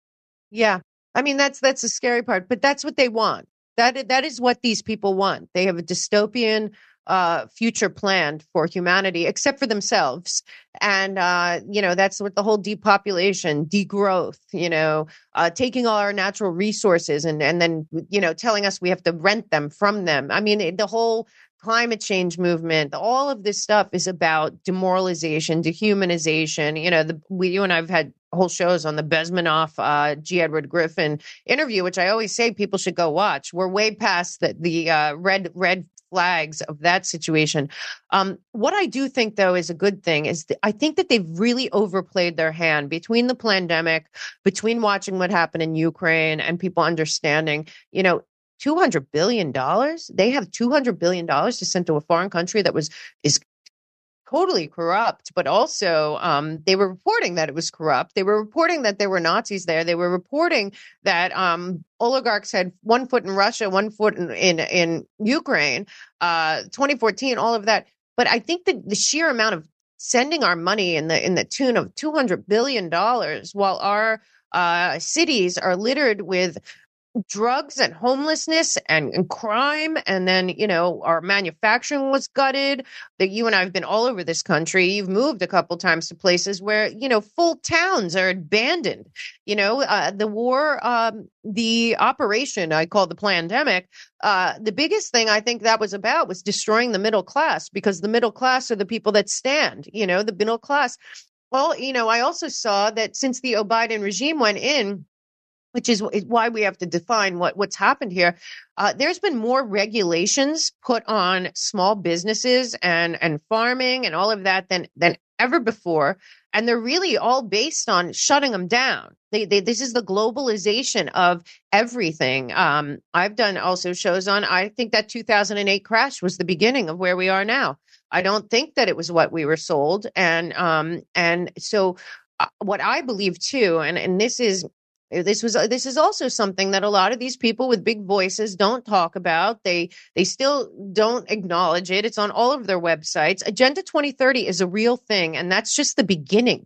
Yeah. I mean, that's that's the scary part, but that's what they want. That That is what these people want. They have a dystopian uh, future planned for humanity, except for themselves. And, uh, you know, that's what the whole depopulation, degrowth, you know, uh, taking all our natural resources and, and then, you know, telling us we have to rent them from them. I mean, it, the whole climate change movement, all of this stuff is about demoralization, dehumanization. You know, the, we, you and I've had whole shows on the Bezmenov, uh, G. Edward Griffin interview, which I always say people should go watch. We're way past the, the uh, red, red flags of that situation. Um, what I do think, though, is a good thing is th- I think that they've really overplayed their hand between the pandemic, between watching what happened in Ukraine and people understanding, you know, two hundred billion dollars. They have two hundred billion dollars to send to a foreign country that was is totally corrupt, but also um, they were reporting that it was corrupt. They were reporting that there were Nazis there. They were reporting that um, oligarchs had one foot in Russia, one foot in in, in Ukraine, uh, twenty fourteen, all of that. But I think that the sheer amount of sending our money in the in the tune of two hundred billion dollars while our uh, cities are littered with drugs and homelessness and, and crime. And then, you know, our manufacturing was gutted. That you and I have been all over this country. You've moved a couple times to places where, you know, full towns are abandoned. You know, uh, the war, um, the operation I call the pandemic, uh, the biggest thing I think that was about was destroying the middle class, because the middle class are the people that stand, you know, the middle class. Well, you know, I also saw that since the Biden regime went in, which is why we have to define what, what's happened here. Uh, there's been more regulations put on small businesses and, and farming and all of that than, than ever before. And they're really all based on shutting them down. They, they, this is the globalization of everything. Um, I've done also shows on, I think that two thousand eight crash was the beginning of where we are now. I don't think that it was what we were sold. And, um, and so uh, what I believe too, and, and this is, This was this is also something that a lot of these people with big voices don't talk about. They they still don't acknowledge it. It's on all of their websites. Agenda twenty thirty is a real thing, and that's just the beginning.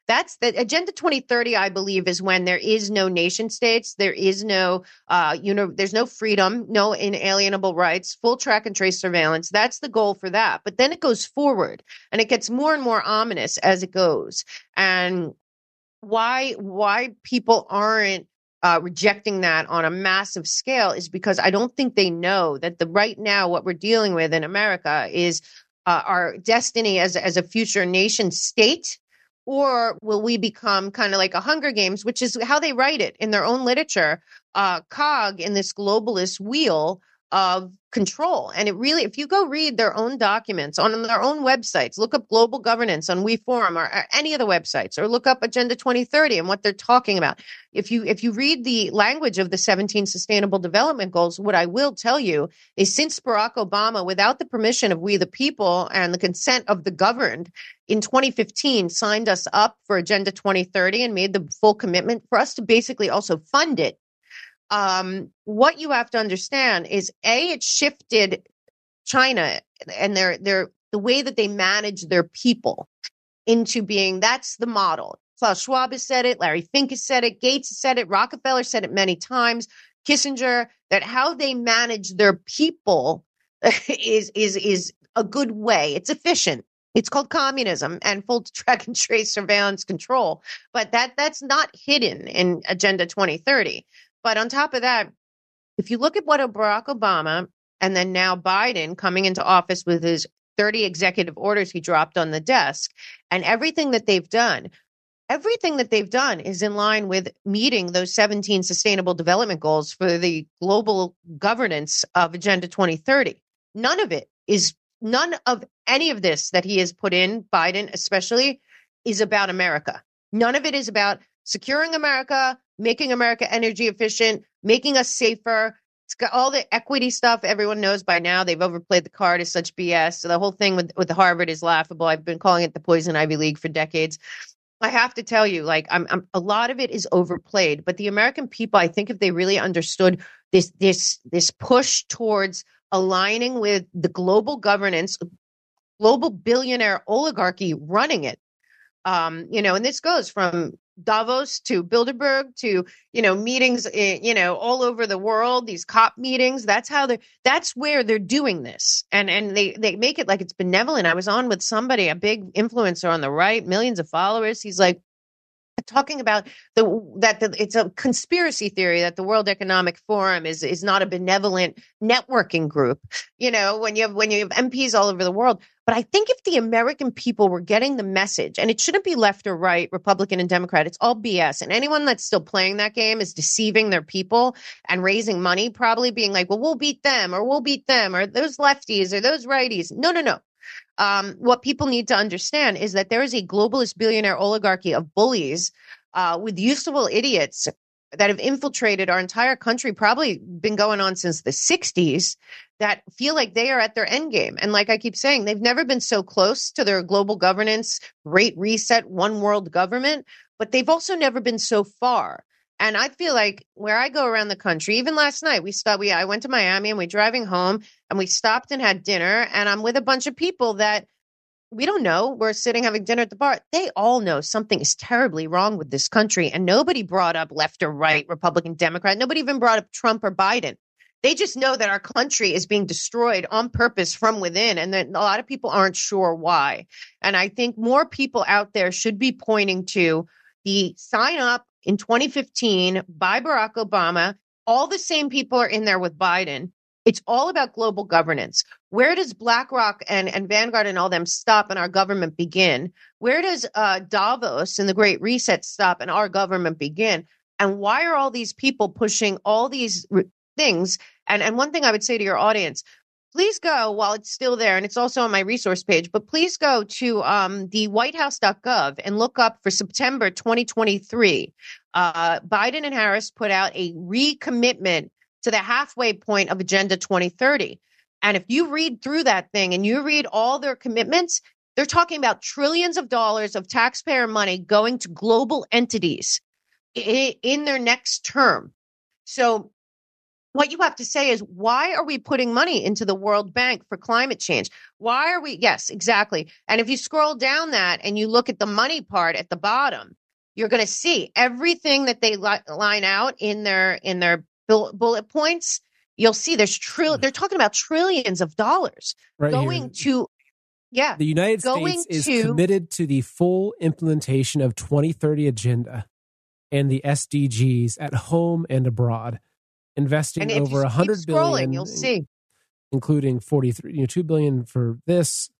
That's the Agenda twenty thirty, I believe, is when there is no nation states, there is no, uh, you know, there's no freedom, no inalienable rights, full track and trace surveillance. That's the goal for that. But then it goes forward and it gets more and more ominous as it goes. And why why people aren't uh, rejecting that on a massive scale is because I don't think they know that the right now what we're dealing with in America is uh, our destiny as as a future nation state, or will we become kind of like a Hunger Games, which is how they write it in their own literature, uh, cog in this globalist wheel of control. And it really, if you go read their own documents on their own websites, look up global governance on WeForum or, or any of the websites, or look up Agenda twenty thirty and what they're talking about. If you if you read the language of the seventeen Sustainable Development Goals, what I will tell you is since Barack Obama, without the permission of we the people and the consent of the governed, in twenty fifteen signed us up for Agenda twenty thirty and made the full commitment for us to basically also fund it. Um, what you have to understand is A, it shifted China and their their the way that they manage their people into being, that's the model. Klaus Schwab has said it, Larry Fink has said it, Gates has said it, Rockefeller said it many times, Kissinger, that how they manage their people is is is a good way. It's efficient. It's called communism and full track and trace surveillance control. But that that's not hidden in Agenda twenty thirty. But on top of that, if you look at what Barack Obama and then now Biden coming into office with his thirty executive orders he dropped on the desk and everything that they've done, everything that they've done is in line with meeting those seventeen Sustainable Development Goals for the global governance of Agenda twenty thirty. None of it is, none of any of this that he has put in, Biden especially, is about America. None of it is about securing America, making America energy efficient, making us safer. It's got all the equity stuff everyone knows by now. They've overplayed the card as such B S. So the whole thing with, with Harvard is laughable. I've been calling it the Poison Ivy League for decades. I have to tell you, like, I'm, I'm a lot of it is overplayed. But the American people, I think if they really understood this, this, this push towards aligning with the global governance, global billionaire oligarchy running it, um, you know, and this goes from Davos to Bilderberg to, you know, meetings, in, you know, all over the world, these COP meetings. That's how they're, that's where they're doing this. And, and they, they make it like it's benevolent. I was on with somebody, a big influencer on the right, millions of followers. He's like, talking about the that the, it's a conspiracy theory that the World Economic Forum is is not a benevolent networking group. You know, when you have when you have M Ps all over the world. But I think if the American people were getting the message, and it shouldn't be left or right, Republican and Democrat, it's all B S. And anyone that's still playing that game is deceiving their people and raising money, probably being like, well, we'll beat them or we'll beat them or those lefties or those righties. No, no, no. Um, what people need to understand is that there is a globalist billionaire oligarchy of bullies uh, with useful idiots that have infiltrated our entire country, probably been going on since the sixties, that feel like they are at their end game. And like I keep saying, they've never been so close to their global governance, great reset, one world government, but they've also never been so far. And I feel like where I go around the country, even last night, we stopped, we, I went to Miami and we're driving home and we stopped and had dinner, and I'm with a bunch of people that we don't know. We're sitting having dinner at the bar. They all know something is terribly wrong with this country. And nobody brought up left or right, Republican, Democrat. Nobody even brought up Trump or Biden. They just know that our country is being destroyed on purpose from within. And that a lot of people aren't sure why. And I think more people out there should be pointing to the sign up in twenty fifteen by Barack Obama. All the same people are in there with Biden. It's all about global governance. Where does BlackRock and, and Vanguard and all them stop and our government begin? Where does uh, Davos and the Great Reset stop and our government begin? And why are all these people pushing all these re- things? And, and one thing I would say to your audience, please go while it's still there, and it's also on my resource page, but please go to um, the white house dot gov and look up for September twenty twenty-three. Uh, Biden and Harris put out a recommitment to the halfway point of Agenda twenty thirty. And if you read through that thing and you read all their commitments, they're talking about trillions of dollars of taxpayer money going to global entities in, in their next term. So what you have to say is, why are we putting money into the World Bank for climate change? Why are we? Yes, exactly. And if you scroll down that and you look at the money part at the bottom, you're going to see everything that they li- line out in their in their bull- bullet points. You'll see there's trill. They're talking about trillions of dollars right going here. to. Yeah, the United going States is to, committed to the full implementation of twenty thirty agenda and the S D Gs at home and abroad, investing and if over you a hundred keep billion. scrolling, you'll see, including forty-three, you know, two billion for this.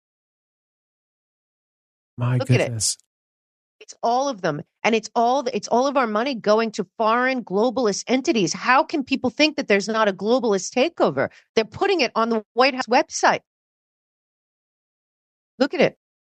My Look at it. goodness. It's all of them. And it's all it's all of our money going to foreign globalist entities. How can people think that there's not a globalist takeover? They're putting it on the White House website. Look at it.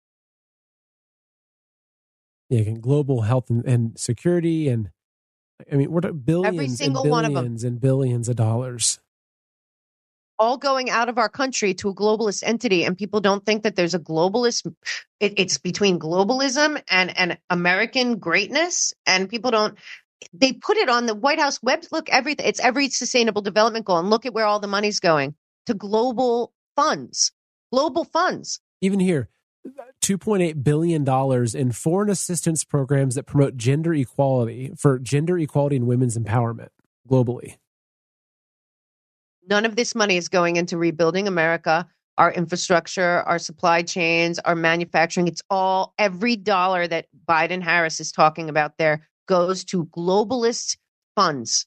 Yeah, again, global health and, and security. And I mean, we're talking billions Every single and one of them. billions and billions of dollars. All going out of our country to a globalist entity, and people don't think that there's a globalist. It, it's between globalism and, and American greatness, and people don't. They put it on the White House web. Look, everything. It's every sustainable development goal, and look at where all the money's going to global funds, global funds. Even here, two point eight billion dollars in foreign assistance programs that promote gender equality for gender equality and women's empowerment globally. None of this money is going into rebuilding America, our infrastructure, our supply chains, our manufacturing. It's all, every dollar that Biden Harris is talking about there goes to globalist funds.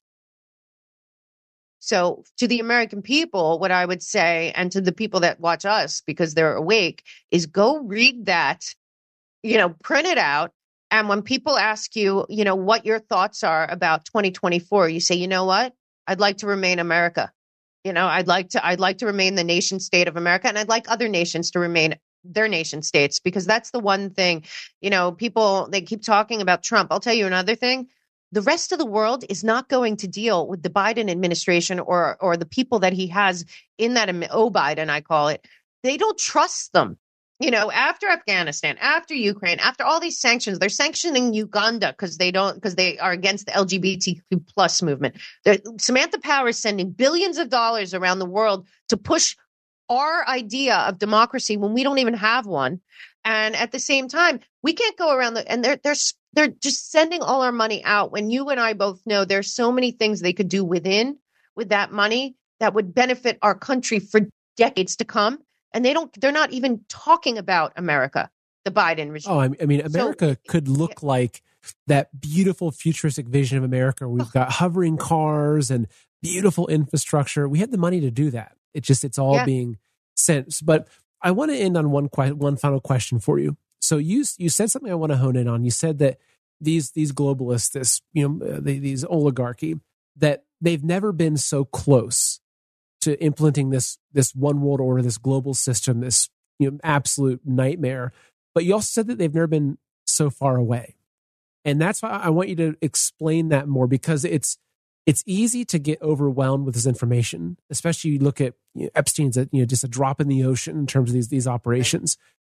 So to the American people, what I would say, and to the people that watch us because they're awake, is go read that, you know, print it out. And when people ask you, you know, what your thoughts are about twenty twenty-four, you say, you know what? I'd like to remain America. You know, I'd like to I'd like to remain the nation state of America, and I'd like other nations to remain their nation states, because that's the one thing, you know, people, they keep talking about Trump. I'll tell you another thing. The rest of the world is not going to deal with the Biden administration or or the people that he has in that, oh, Biden, I call it. They don't trust them. You know, after Afghanistan, after Ukraine, after all these sanctions, they're sanctioning Uganda because they don't, because they are against the L G B T Q plus movement. They're, Samantha Power is sending billions of dollars around the world to push our idea of democracy when we don't even have one. And at the same time, we can't go around the, and they're they're they're just sending all our money out when you and I both know there's so many things they could do within with that money that would benefit our country for decades to come. And they don't, they're not even talking about America, the Biden regime. Oh, I mean, America so, could look yeah. like that beautiful futuristic vision of America. We've got hovering cars and beautiful infrastructure. We had the money to do that. It just, it's all yeah. being sent. But I want to end on one que- one final question for you. So you you said something I want to hone in on. You said that these these globalists, this you know they, these oligarchy, that they've never been so close to implementing this this one world order, this global system, this you know absolute nightmare. But you also said that they've never been so far away, and that's why I want you to explain that more, because it's it's easy to get overwhelmed with this information, especially you look at you know, Epstein's a, you know just a drop in the ocean in terms of these these operations.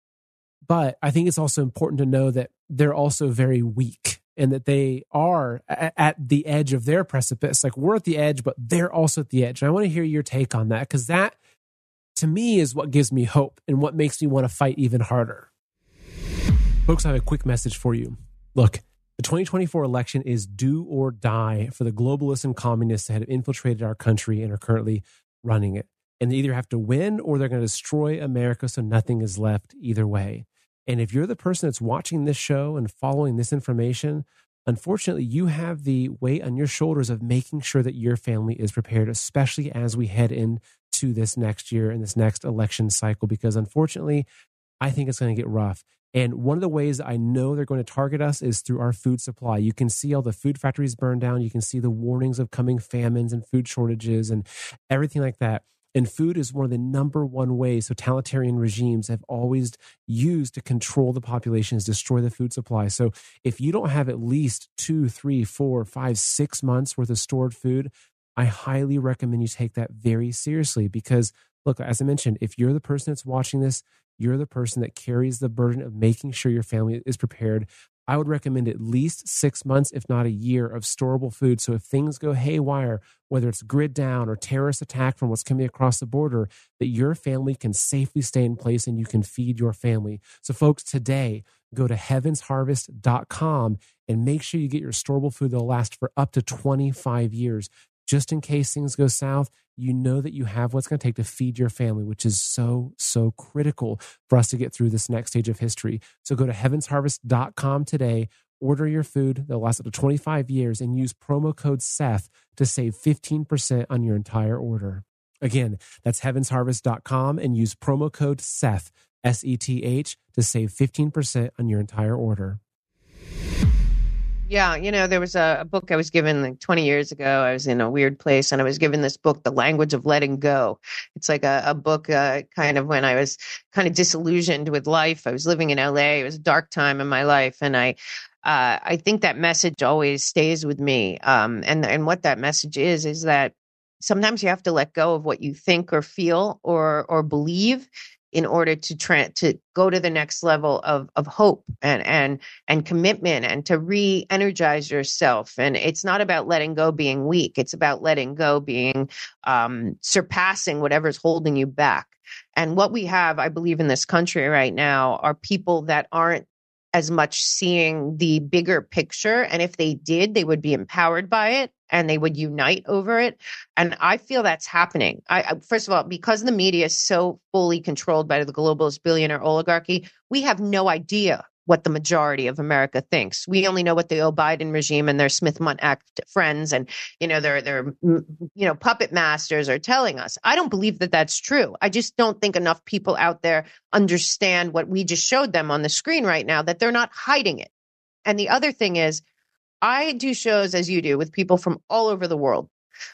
But I think it's also important to know that they're also very weak, and that they are at the edge of their precipice. Like we're at the edge, but they're also at the edge. And I want to hear your take on that, because that, to me, is what gives me hope and what makes me want to fight even harder. Folks, I have a quick message for you. Look, the twenty twenty-four election is do or die for the globalists and communists that have infiltrated our country and are currently running it. And they either have to win or they're going to destroy America so nothing is left either way. And if you're the person that's watching this show and following this information, unfortunately, you have the weight on your shoulders of making sure that your family is prepared, especially as we head into this next year and this next election cycle, because unfortunately, I think it's going to get rough. And one of the ways I know they're going to target us is through our food supply. You can see all the food factories burned down. You can see the warnings of coming famines and food shortages and everything like that. And food is one of the number one ways totalitarian regimes have always used to control the population, is destroy the food supply. So if you don't have at least two, three, four, five, six months worth of stored food, I highly recommend you take that very seriously. Because look, as I mentioned, if you're the person that's watching this, you're the person that carries the burden of making sure your family is prepared. I would recommend at least six months, if not a year, of storable food. So if things go haywire, whether it's grid down or terrorist attack from what's coming across the border, that your family can safely stay in place and you can feed your family. So folks, today, go to heavens harvest dot com and make sure you get your storable food that'll last for up to twenty-five years. Just in case things go south, you know that you have what's going to take to feed your family, which is so, so critical for us to get through this next stage of history. So go to heavens harvest dot com today, order your food that'll last up to twenty-five years, and use promo code Seth to save fifteen percent on your entire order. Again, that's heavens harvest dot com and use promo code Seth, S E T H, to save fifteen percent on your entire order. Yeah, you know, there was a, a book I was given like twenty years ago. I was in a weird place and I was given this book, The Language of Letting Go. It's like a, a book uh, kind of when I was kind of disillusioned with life. I was living in L A. It was a dark time in my life. And I uh, I think that message always stays with me. Um, and, and what that message is, is that sometimes you have to let go of what you think or feel or or believe in order to tra- to go to the next level of of hope and and and commitment and to re-energize yourself. And it's not about letting go being weak. It's about letting go being um, surpassing whatever's holding you back. And what we have, I believe, in this country right now are people that aren't as much seeing the bigger picture. And if they did, they would be empowered by it and they would unite over it. And I feel that's happening. I, I, first of all, because the media is so fully controlled by the globalist billionaire oligarchy, we have no idea what the majority of America thinks. We only know what the Joe Biden regime and their Smith-Mundt Act friends and, you know, their, their, you know, puppet masters are telling us. I don't believe that that's true. I just don't think enough people out there understand what we just showed them on the screen right now, that they're not hiding it. And the other thing is, I do shows, as you do, with people from all over the world.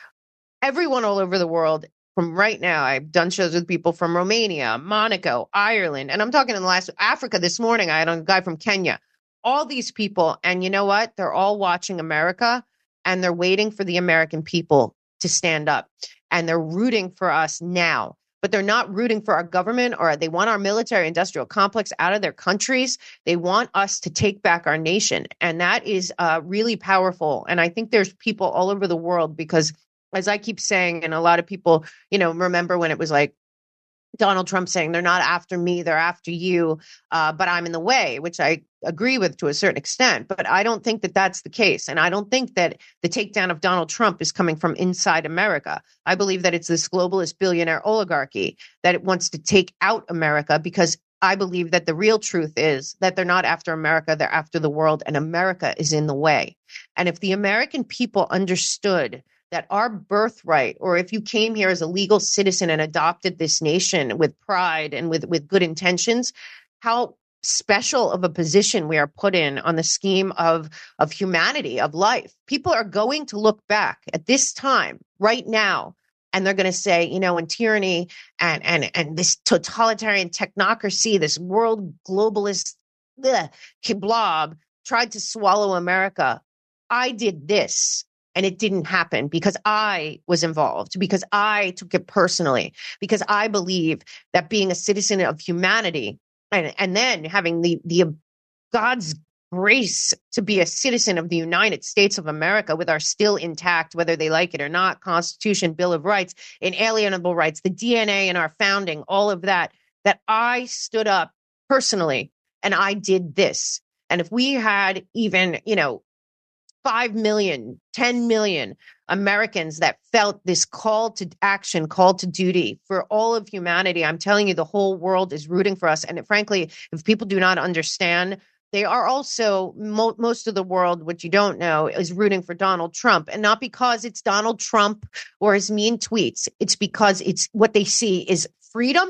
Everyone all over the world. From right now, I've done shows with people from Romania, Monaco, Ireland, and I'm talking in the last Africa this morning. I had a guy from Kenya, all these people. And you know what? They're all watching America and they're waiting for the American people to stand up and they're rooting for us now, but they're not rooting for our government or they want our military industrial complex out of their countries. They want us to take back our nation. And that is uh, really powerful. And I think there's people all over the world because as I keep saying, and a lot of people, you know, remember when it was like Donald Trump saying, they're not after me, they're after you, uh, but I'm in the way, which I agree with to a certain extent. But I don't think that that's the case. And I don't think that the takedown of Donald Trump is coming from inside America. I believe that it's this globalist billionaire oligarchy that it wants to take out America because I believe that the real truth is that they're not after America, they're after the world, and America is in the way. And if the American people understood that our birthright, or if you came here as a legal citizen and adopted this nation with pride and with, with good intentions, how special of a position we are put in on the scheme of, of humanity, of life. People are going to look back at this time right now, and they're going to say, you know, when tyranny and, and, and this totalitarian technocracy, this world globalist bleh, blob tried to swallow America, I did this. And it didn't happen because I was involved, because I took it personally, because I believe that being a citizen of humanity and, and then having the, the God's grace to be a citizen of the United States of America with our still intact, whether they like it or not, Constitution, Bill of Rights, inalienable rights, the D N A in our founding, all of that, that I stood up personally and I did this. And if we had even, you know, five million, ten million Americans that felt this call to action, call to duty for all of humanity, I'm telling you, the whole world is rooting for us. And frankly, if people do not understand, they are also, mo- most of the world, what you don't know, is rooting for Donald Trump. And not because it's Donald Trump or his mean tweets. It's because it's what they see is freedom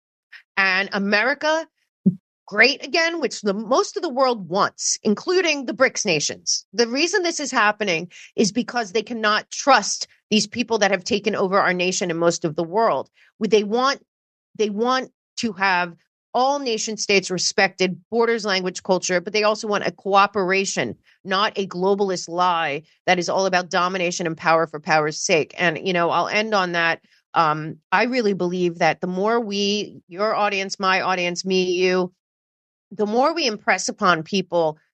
and America great again, which the most of the world wants, including the BRICS nations. The reason this is happening is because they cannot trust these people that have taken over our nation and most of the world. They want, they want to have all nation states respected, borders, language, culture, but they also want a cooperation, not a globalist lie that is all about domination and power for power's sake. And, you know, I'll end on that. Um, I really believe that the more we, your audience, my audience, me, you, the more we impress upon people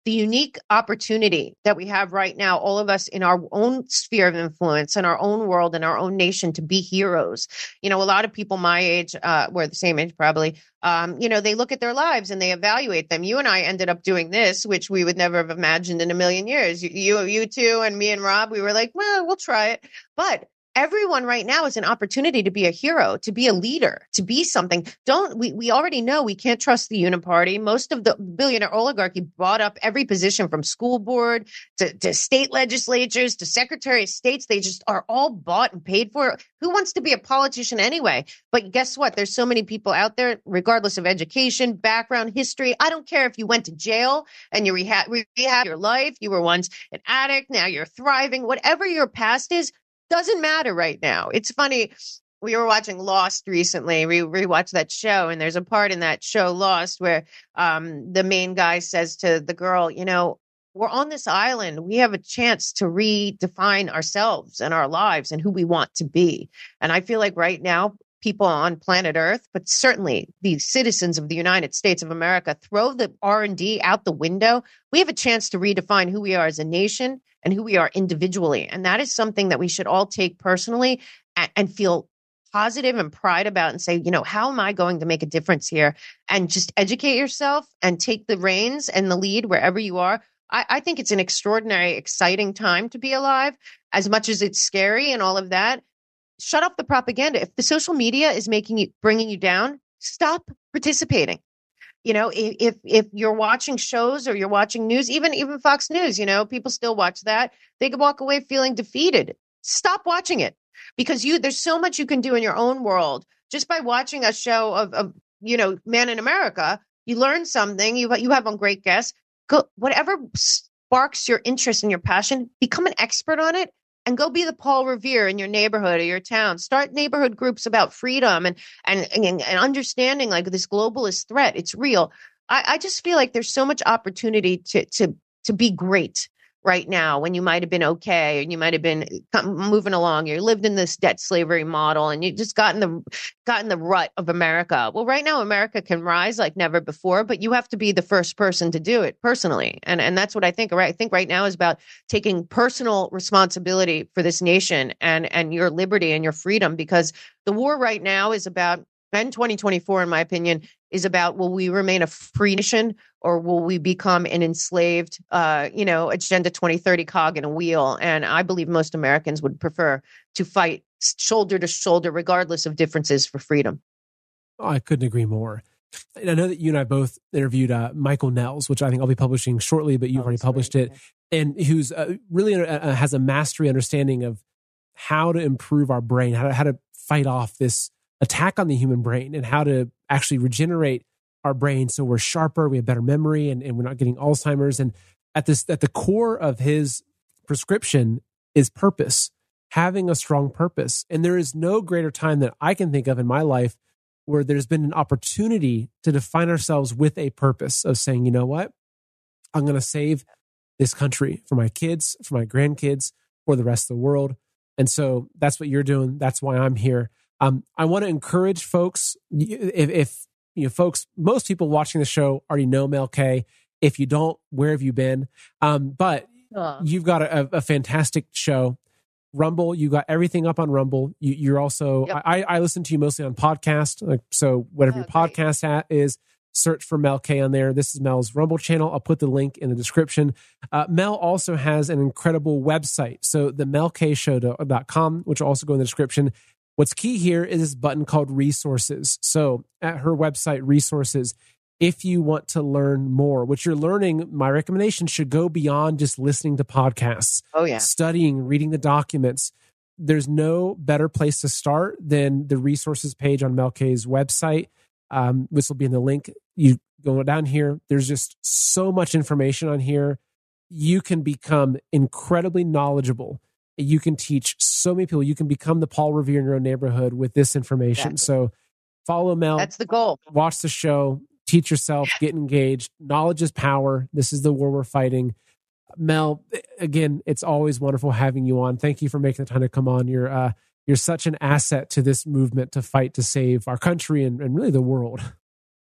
the unique opportunity that we have right now, all of us in our own sphere of influence, in our own world, in our own nation, to be heroes. You know, a lot of people my age, uh, we're the same age probably, um, you know, they look at their lives and they evaluate them. You and I ended up doing this, which we would never have imagined in a million years. You, you, you two and me and Rob, we were like, well, we'll try it. But everyone right now is an opportunity to be a hero, to be a leader, to be something. Don't we? We already know we can't trust the uniparty. Most of the billionaire oligarchy bought up every position from school board to, to state legislatures to secretary of states. They just are all bought and paid for. Who wants to be a politician anyway? But guess what? There's so many people out there, regardless of education, background, history. I don't care if you went to jail and you rehab, rehab your life. You were once an addict. Now you're thriving. Whatever your past is, doesn't matter right now. It's funny. We were watching Lost recently. We rewatched that show, and there's a part in that show, Lost, where um, the main guy says to the girl, you know, we're on this island. We have a chance to redefine ourselves and our lives and who we want to be. And I feel like right now, people on planet Earth, but certainly the citizens of the United States of America, throw the R and D out the window. We have a chance to redefine who we are as a nation and who we are individually. And that is something that we should all take personally and, and feel positive and pride about and say, you know, how am I going to make a difference here? And just educate yourself and take the reins and the lead wherever you are. I, I think it's an extraordinary, exciting time to be alive, as much as it's scary and all of that. Shut off the propaganda. If the social media is making you, bringing you down, stop participating. You know, if if you're watching shows or you're watching news, even even Fox News, you know, people still watch that. They could walk away feeling defeated. Stop watching it, because you there's so much you can do in your own world just by watching a show of, of you know, Man in America. You learn something. You you have on great guests. Go whatever sparks your interest and your passion. Become an expert on it. And go be the Paul Revere in your neighborhood or your town. Start neighborhood groups about freedom and and and, and understanding like this globalist threat. It's real. I, I just feel like there's so much opportunity to to to be great right now, when you might have been okay and you might have been moving along. You lived in this debt slavery model and you just got in the got in the rut of America. Well, right now America can rise like never before, but you have to be the first person to do it personally. And and that's what I think. Right, I think right now is about taking personal responsibility for this nation and and your liberty and your freedom, because the war right now is about, and twenty twenty-four, in my opinion, is about, will we remain a free nation or will we become an enslaved, uh, you know, Agenda twenty thirty cog in a wheel? And I believe most Americans would prefer to fight shoulder to shoulder, regardless of differences, for freedom. Oh, I couldn't agree more. And I know that you and I both interviewed uh, Michael Nels, which I think I'll be publishing shortly, but you've oh, already published great. it, and who's uh, really uh, has a mastery understanding of how to improve our brain, how to, how to fight off this attack on the human brain, and how to actually regenerate our brain so we're sharper, we have better memory, and, and we're not getting Alzheimer's. And at this, at the core of his prescription is purpose, having a strong purpose. And there is no greater time that I can think of in my life where there's been an opportunity to define ourselves with a purpose of saying, you know what, I'm going to save this country for my kids, for my grandkids, for the rest of the world. And so that's what you're doing. That's why I'm here. Um, I want to encourage folks, if, if you know, folks, most people watching the show already know Mel K. If you don't, where have you been? Um, but Aww. You've got a, a fantastic show. Rumble, you got everything up on Rumble. You, you're also, yep. I, I listen to you mostly on podcast. Like, so whatever oh, your great. podcast at is, search for Mel K on there. This is Mel's Rumble channel. I'll put the link in the description. Uh, Mel also has an incredible website. So the mel k show dot com, which will also go in the description. What's key here is this button called resources. So at her website, resources, if you want to learn more, what you're learning, my recommendation should go beyond just listening to podcasts. Oh, yeah. Studying, reading the documents. There's no better place to start than the resources page on Mel K's website. Um, this will be in the link. You go down here. There's just so much information on here. You can become incredibly knowledgeable. You can teach so many people. You can become the Paul Revere in your own neighborhood with this information. Exactly. So follow Mel. That's the goal. Watch the show. Teach yourself. Get engaged. Knowledge is power. This is the war we're fighting. Mel, again, it's always wonderful having you on. Thank you for making the time to come on. You're uh, you're such an asset to this movement to fight to save our country and, and really the world.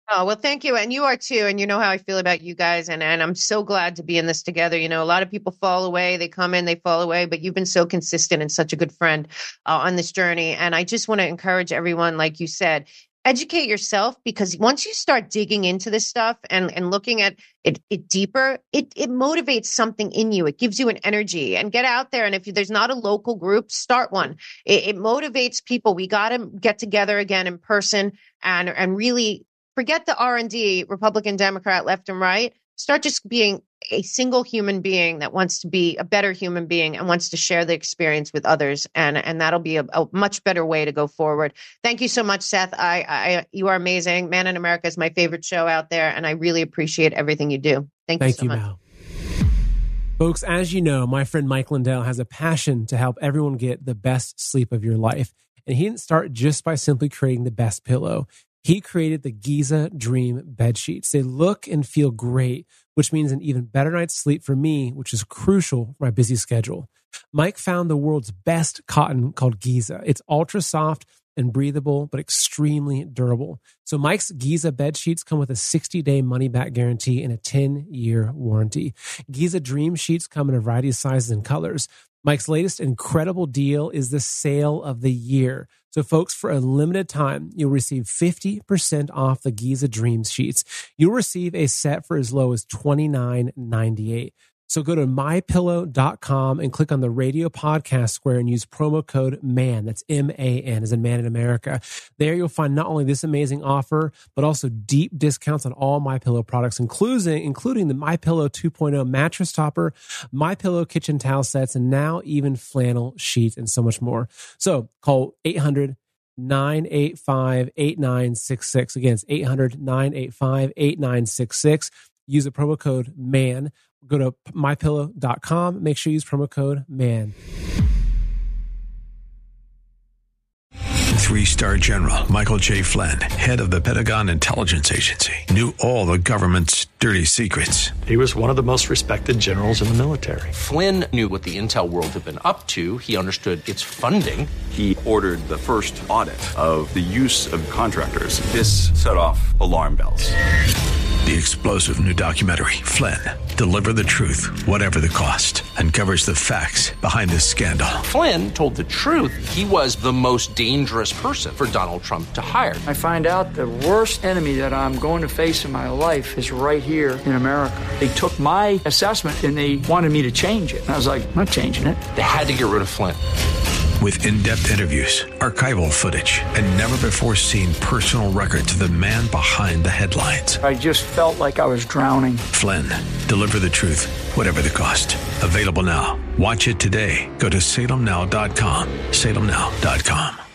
Oh, well, thank you. And you are too. And you know how I feel about you guys. And, and I'm so glad to be in this together. You know, a lot of people fall away. They come in, they fall away. But you've been so consistent and such a good friend uh, on this journey. And I just want to encourage everyone, like you said, educate yourself, because once you start digging into this stuff and, and looking at it, it deeper, it, it motivates something in you. It gives you an energy. And get out there. And if there's not a local group, start one. It, it motivates people. We got to get together again in person and, and really forget the R and D, Republican, Democrat, left and right. Start just being a single human being that wants to be a better human being and wants to share the experience with others. And, and that'll be a, a much better way to go forward. Thank you so much, Seth. I, I, you are amazing. Man in America is my favorite show out there, and I really appreciate everything you do. Thank, Thank you so you, much. Mal. Folks, as you know, my friend Mike Lindell has a passion to help everyone get the best sleep of your life. And he didn't start just by simply creating the best pillow. He created the Giza Dream bed sheets. They look and feel great, which means an even better night's sleep for me, which is crucial for my busy schedule. Mike found the world's best cotton called Giza. It's ultra soft and breathable, but extremely durable. So Mike's Giza bed sheets come with a sixty-day money-back guarantee and a ten-year warranty. Giza Dream sheets come in a variety of sizes and colors. Mike's latest incredible deal is the sale of the year. So folks, for a limited time, you'll receive fifty percent off the Giza Dream sheets. You'll receive a set for as low as twenty-nine ninety-eight. So go to my pillow dot com and click on the radio podcast square and use promo code MAN. That's M A N, as in Man in America. There you'll find not only this amazing offer, but also deep discounts on all MyPillow products, including, including the MyPillow two point oh mattress topper, MyPillow kitchen towel sets, and now even flannel sheets and so much more. So call eight hundred nine eight five eight nine six six. Again, it's eight hundred nine eight five eight nine six six. Use the promo code MAN. Go to my pillow dot com. Make sure you use promo code MAN. Three-star General Michael J. Flynn, head of the Pentagon Intelligence Agency, knew all the government's dirty secrets. He was one of the most respected generals in the military. Flynn knew what the intel world had been up to. He understood its funding. He ordered the first audit of the use of contractors. This set off alarm bells. The explosive new documentary, Flynn, Deliver the Truth, Whatever the Cost, uncovers the facts behind this scandal. Flynn told the truth. He was the most dangerous person for Donald Trump to hire. I find out the worst enemy that I'm going to face in my life is right here in America. They took my assessment and they wanted me to change it. And I was like, I'm not changing it. They had to get rid of Flynn. With in-depth interviews, archival footage, and never-before-seen personal records of the man behind the headlines. I just felt like I was drowning. Flynn, Deliver the Truth, Whatever the Cost. Available now. Watch it today. Go to salem now dot com. salem now dot com.